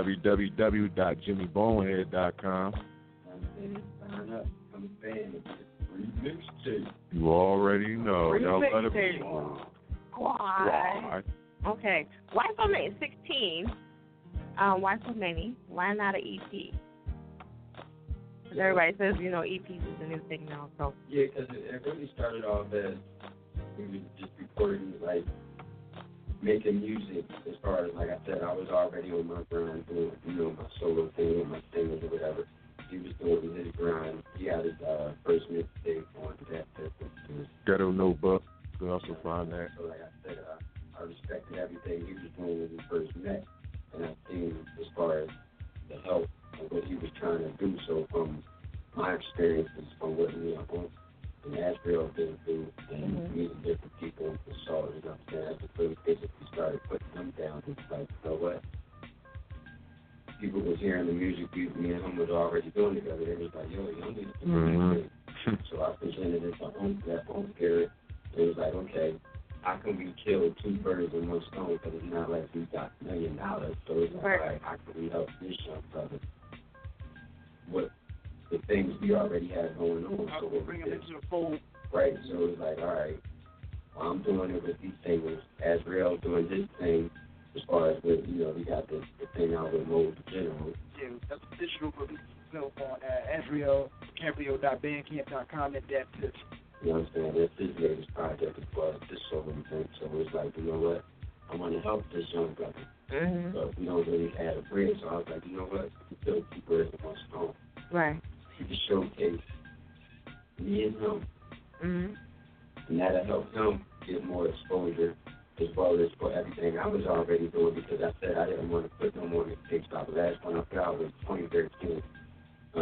www.jimmybonehead.com. Sign up, become a fan, and get a free mixtape. You already know. Y'all let it be. Why? Okay. Why so many? 16. Why so many? Why not an EP? Because everybody says, EPs is the new thing now. So. Yeah, because it really started off as we were just recording, making music. As far as, like I said, I was already on my grind doing, my solo thing with my singles or whatever. He was doing his grind. He had his first mixtape on that. Ghetto Notebook. You can also find that. So, like I said, I respected everything he was doing when we first met. And I seen as far as the help and what he was trying to do. So from my experiences, from what me up on in Asheville been through and meeting different people and consultants, you know what I'm saying? That's the first basically started putting them down. It's like, you know what? People was hearing the music me and him was already doing together. They was like, yo, you don't need to do anything. So I presented it to him, that home period. It was like, okay, how can we kill two birds in one stone? Because it's not like we got $1 million. So it's like, all right, how can we help this young brother with the things we already have going on? So we'll bring them into the fold. Right, so it's like, all right, well, I'm doing it with these singles. Azrael doing his thing as far as with, we got the thing out with Mode General. Yeah, that's digital on azraelcaprio.bandcamp.com and that too. You know what I'm saying? That's his latest project as well as this solo thing. So it's like, you know what? I want to help this young brother. So we don't really have a bridge. So I was like, you know what? We still two birds in one stone. Right. We can showcase me and him. And that'll help him get more exposure as well as for everything I was already doing, because I said I didn't want to put no more mistakes out. The last one I put out was 2013.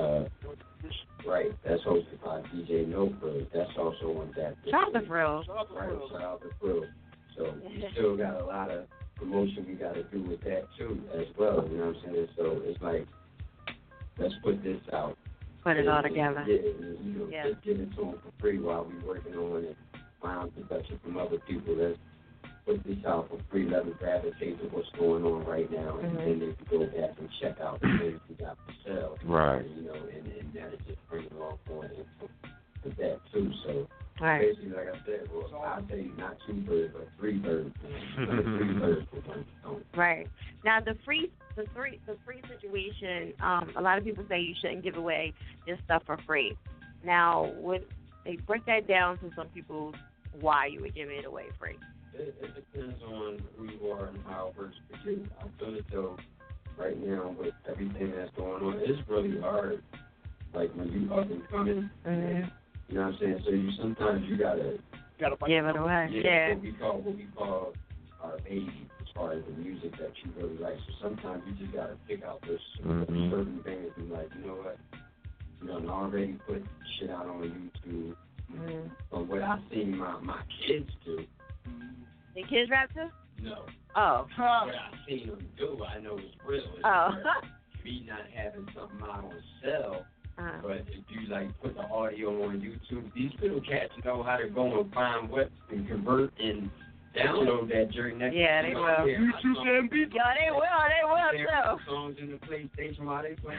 enjoy the position. Right. That's hosted by DJ Notebook. That's also on that. Shout out to Frill. Right. Shout out to Frill. So we still got a lot of promotion we got to do with that too, as well. You know what I'm saying? So it's like, let's put this out. Put it all together. Just give it to them for free while we working on it. Find production from other people. Let's put this out for free. Let them gravitate to what's going on right now, and then they can go back and check out the things we got for sale. Right. And, you know, and that'll just bring along more into that too. So basically, like I said, well, I say not 2 birds, but 3 birds. 3 birds with 1 stone. Right. Now the free situation, a lot of people say you shouldn't give away your stuff for free. Now, would they break that down to some people why you would give it away free? It depends on who you are and how it works for you. I feel as though right now with everything that's going on, it's really hard. Like when you up and coming, you know what I'm saying? So sometimes you gotta give it away. Yeah. What we call our baby as far as the music that you really like. So sometimes you just gotta pick out those certain things and like, you know what? You know, I already put shit out on YouTube. But what I seen my kids do. The kids rap too? No. Oh. What I seen them do, I know it's real. It's me not having something out on sale. But if you like put the audio on YouTube, these little cats know how to go and find what and convert and download that during that. Yeah, they will. YouTube and beat. Yeah, they will too. Songs in the PlayStation while they playing.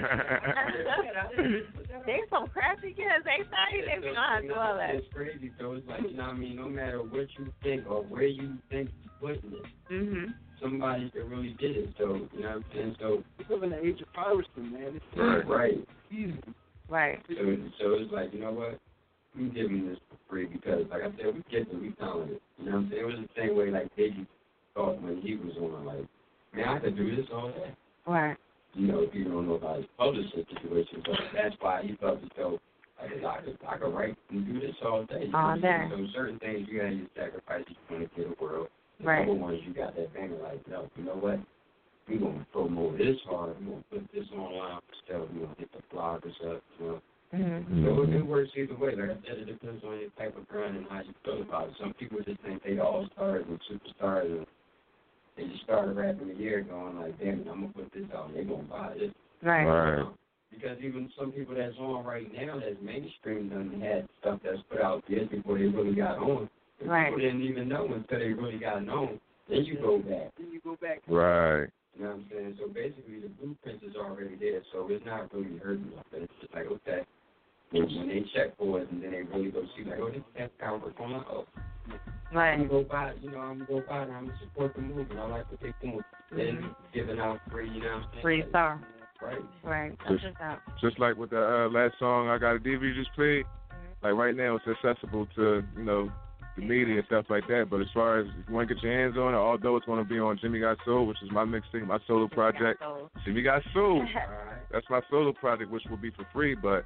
They some crafty kids. They be know how to do all that. It's crazy. So it's like, you know what I mean? No matter what you think or where you think you're putting it, somebody that really did it. So, you know what I'm saying? So we live in the age of piracy, man. It's right. Easy. Right. So it's like, you know what? I'm giving this for free because, like I said, we get it, we talented. You know what I'm saying? It was the same way like Biggie thought when he was on, like, man, I could do this all day. Right. You know, if you don't know about his publishing situation, but that's why he felt as though I could write and do this all day. All day. So certain things you got to sacrifice if you want to get a world. Right. Other ones you got that banger like, no, you know what? We're going to promote this hard. We're going to put this online for sale. We're going to get the bloggers up, you know. So it works either way. Like I said, it depends on your type of grind and how you feel about it. Some people just think they all stars and superstars, and they just started rapping a year ago and like, damn it, I'm gonna put this out and they're gonna buy this. Right. Because even some people that's on right now that's mainstream done had stuff that's put out years before they really got on. And people didn't even know until they really got on. Then you go back. Right. You know what I'm saying? So basically the blueprint is already there, so it's not really hurting nothing. It's just like, okay. And when they check for it and then they really go see like, oh, this guy work on my Right. I'm gonna go buy it, you know, I'm gonna go buy it, I'm gonna support the movement. I like what they doing. And giving out free, you know what I'm saying? Free star. Right. Right. Just like with the last song I Got a DVD you just played, like right now it's accessible to, you know, the media and stuff like that. But as far as if you want to get your hands on it, although it's going to be on Jimmy Got Soul, which is my mixtape, my solo project. Jimmy Got Soul. That's my solo project, which will be for free, but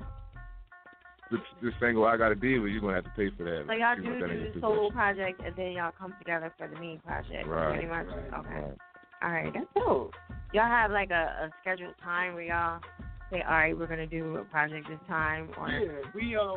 this single I Got a Diva, you're going to have to pay for that. So y'all do the solo project and then y'all come together for the main project. Right. Pretty much? Right. Okay. Right. All right, that's cool. Y'all have like a scheduled time where y'all say, all right, we're going to do a project this time? Or? Yeah,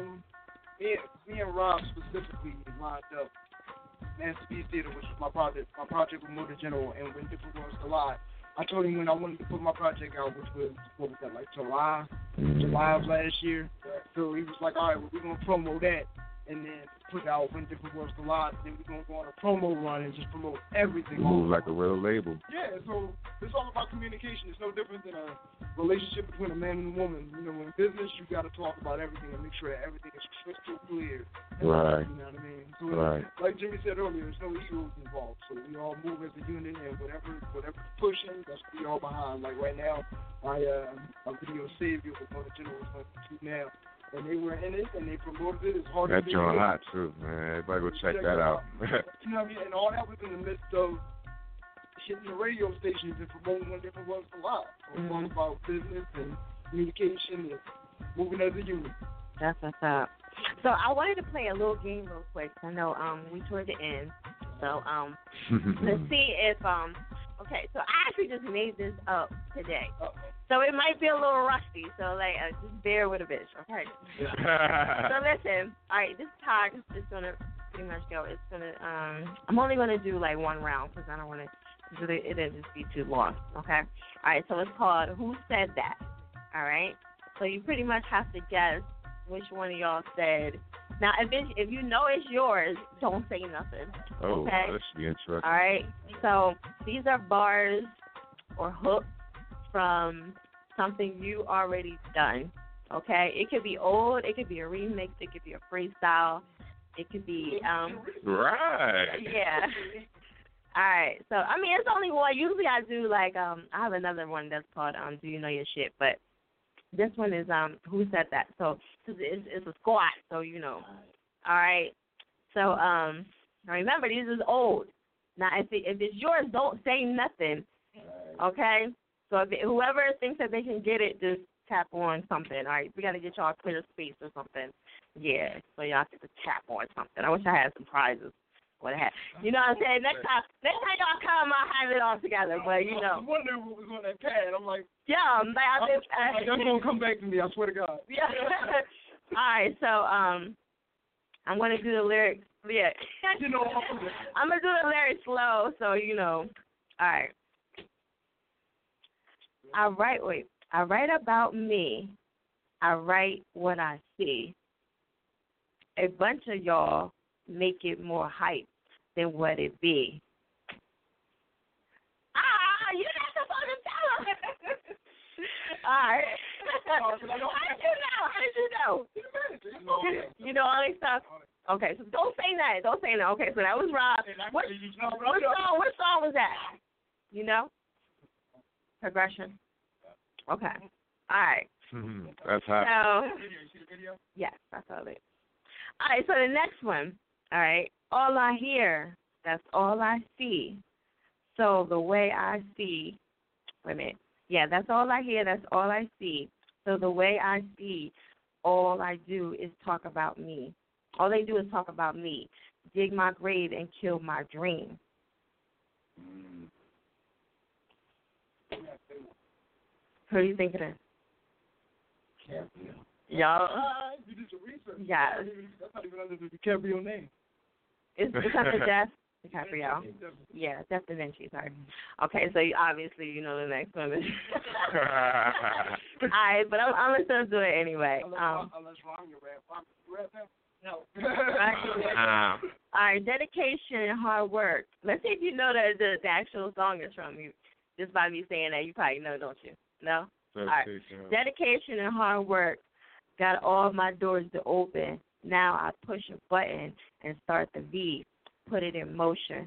me and Rob specifically lined up Man Speed Theater, which was my project with Motor General, and when Different Worlds Collide. I told him when I wanted to put my project out, which was, what was that, like July of last year. So he was like, all right, well, we're going to promo that and then put out When Different Worlds Collide. Then we're going to go on a promo run and just promote everything. Move like a real label. Yeah, so it's all about communication. It's no different than a relationship between a man and a woman. You know, in business, you got to talk about everything and make sure that everything is crystal clear. Right. You know what I mean? So like Jimmy said earlier, there's no egos involved. So we all move as a unit, and whatever pushing, that's what we all behind. Like right now, my video Savior with Motor General is on YouTube now. And they were in it, and they promoted it as hard as they could. That joint hot, too, man. Everybody go check that out. You know what I mean? And all that was in the midst of hitting the radio stations and promoting When Different Worlds Collide. So it's all about business and communication and moving as a unit. That's what's up. So I wanted to play a little game real quick. I know we toward the end. So let's see if Okay, so I actually just made this up today. So it might be a little rusty, so like just bear with a bitch, okay? So listen, all right, this talk is gonna pretty much go. It's gonna I'm only gonna do like one round because I don't want to. It'll just be too long, okay? All right, so it's called Who Said That? All right, so you pretty much have to guess which one of y'all said. Now, if you know it's yours, don't say nothing. Oh, okay? That should be interesting. All right. So these are bars or hooks from something you already done. Okay. It could be old. It could be a remix. It could be a freestyle. It could be Right. Yeah. All right. So I mean, it's only one. Usually I do like I have another one that's called Do You Know Your Shit, but this one is Who Said That? So it's a squat, so you know. All right. So remember these is old. Now if it's yours, don't say nothing. Okay. So whoever thinks that they can get it, just tap on something. All right. We got to get y'all clear space or something. Yeah. So y'all get to tap on something. I wish I had some prizes. What I had. You know what I'm saying? Next time y'all come, I'll have it all together. But you know. I was wondering what was on that pad. I'm like, yeah, that's gonna come back to me. I swear to God. Yeah. All right, so I'm gonna do the lyrics. Yeah. You know, I'm gonna do the lyrics slow, so you know. All right. I write about me. I write what I see. A bunch of y'all make it more hype than what it be. You're not supposed to tell them. All right. How did you know? You know all this stuff? Okay, so don't say that. Don't say that. Okay, so that was Rob. What song was that? You know? Progression. Okay. All right. That's hot. So, yes, that's all it is. All right, so the next one. All right. All I hear, that's all I see. So the way I see, wait a minute. Yeah, that's all I hear, that's all I see. So the way I see, all I do is talk about me. All they do is talk about me. Dig my grave and kill my dream. Who do you think it is? Y'all? You did your research. Yeah. That's not even under the DiCaprio name. It's under Jeff DiCaprio. Yeah, Jeff Da Vinci, sorry. Okay, so obviously you know the next one. All right, but I'm going to do it anyway. Unless Ron, you rap now? No. All right, dedication and hard work. Let's see if you know that the actual song is from you. Just by me saying that, you probably know, don't you? No? All right. Dedication and hard work. Got all my doors to open. Now I push a button and start the V. Put it in motion.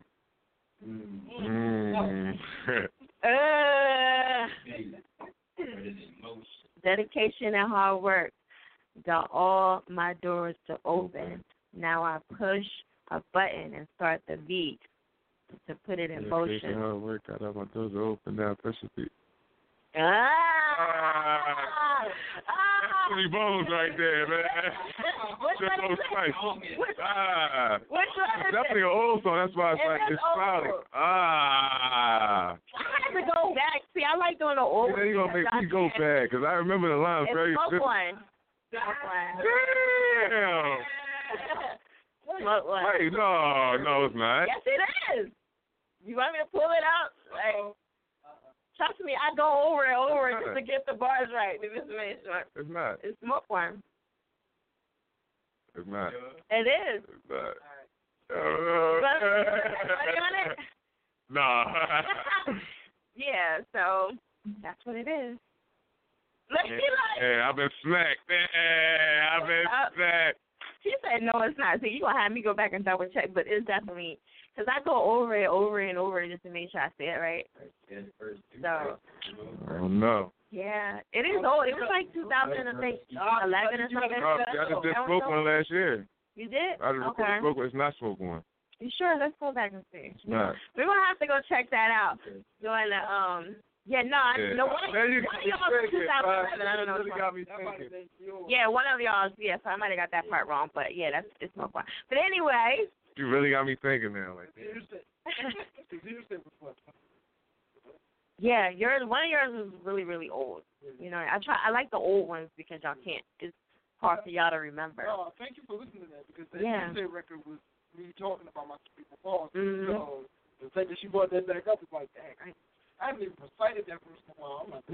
Dedication and hard work. Got all my doors to open. Now I push a button and start the V to put it in motion. Dedication and hard work. Got all my doors to open. Now I push a beat. Three bones right there, man. Which one is it? Definitely an old song. That's why it's like it's solid. I have to go back. See, I like doing the old. Yeah, you gonna make me go back because I remember the line very good. Damn. Smoke one. Wait, no, it's not. Yes, it is. You want me to pull it out? Like, trust me, I go over and over just to get the bars right. It's not. It's Smoke One. It's not. It is. It's not. Ready on it? No. Yeah, so that's what it is. Let's be like. Yeah, I've been smacked. Yeah, I've been smacked. She said, no, it's not. So you're going to have me go back and double check, but it's definitely, because I go over it over and over just to make sure I say it right. So. I don't know. Yeah, it is old. It was like 2011 or something. I just did Smoke One last year. You did? I just okay. Smoke One. It's not Smoke One. You sure? Let's go back and see. It's not. We're going to have to go check that out. Doing the, no, one of y'all 2011. I don't know. Yeah, one of y'all, yes, I might have got that part wrong, but yeah, it's no fun. But anyway. You really got me thinking now. Like, Yeah, one of yours is really, really old. You know, I like the old ones because y'all can't. It's hard for y'all to remember. No, thank you for listening to that because that Yeah. record was me talking about my people falls. Mm-hmm. So the fact that she brought that back up is like, dang, I haven't even recited that verse in a while. I'm like,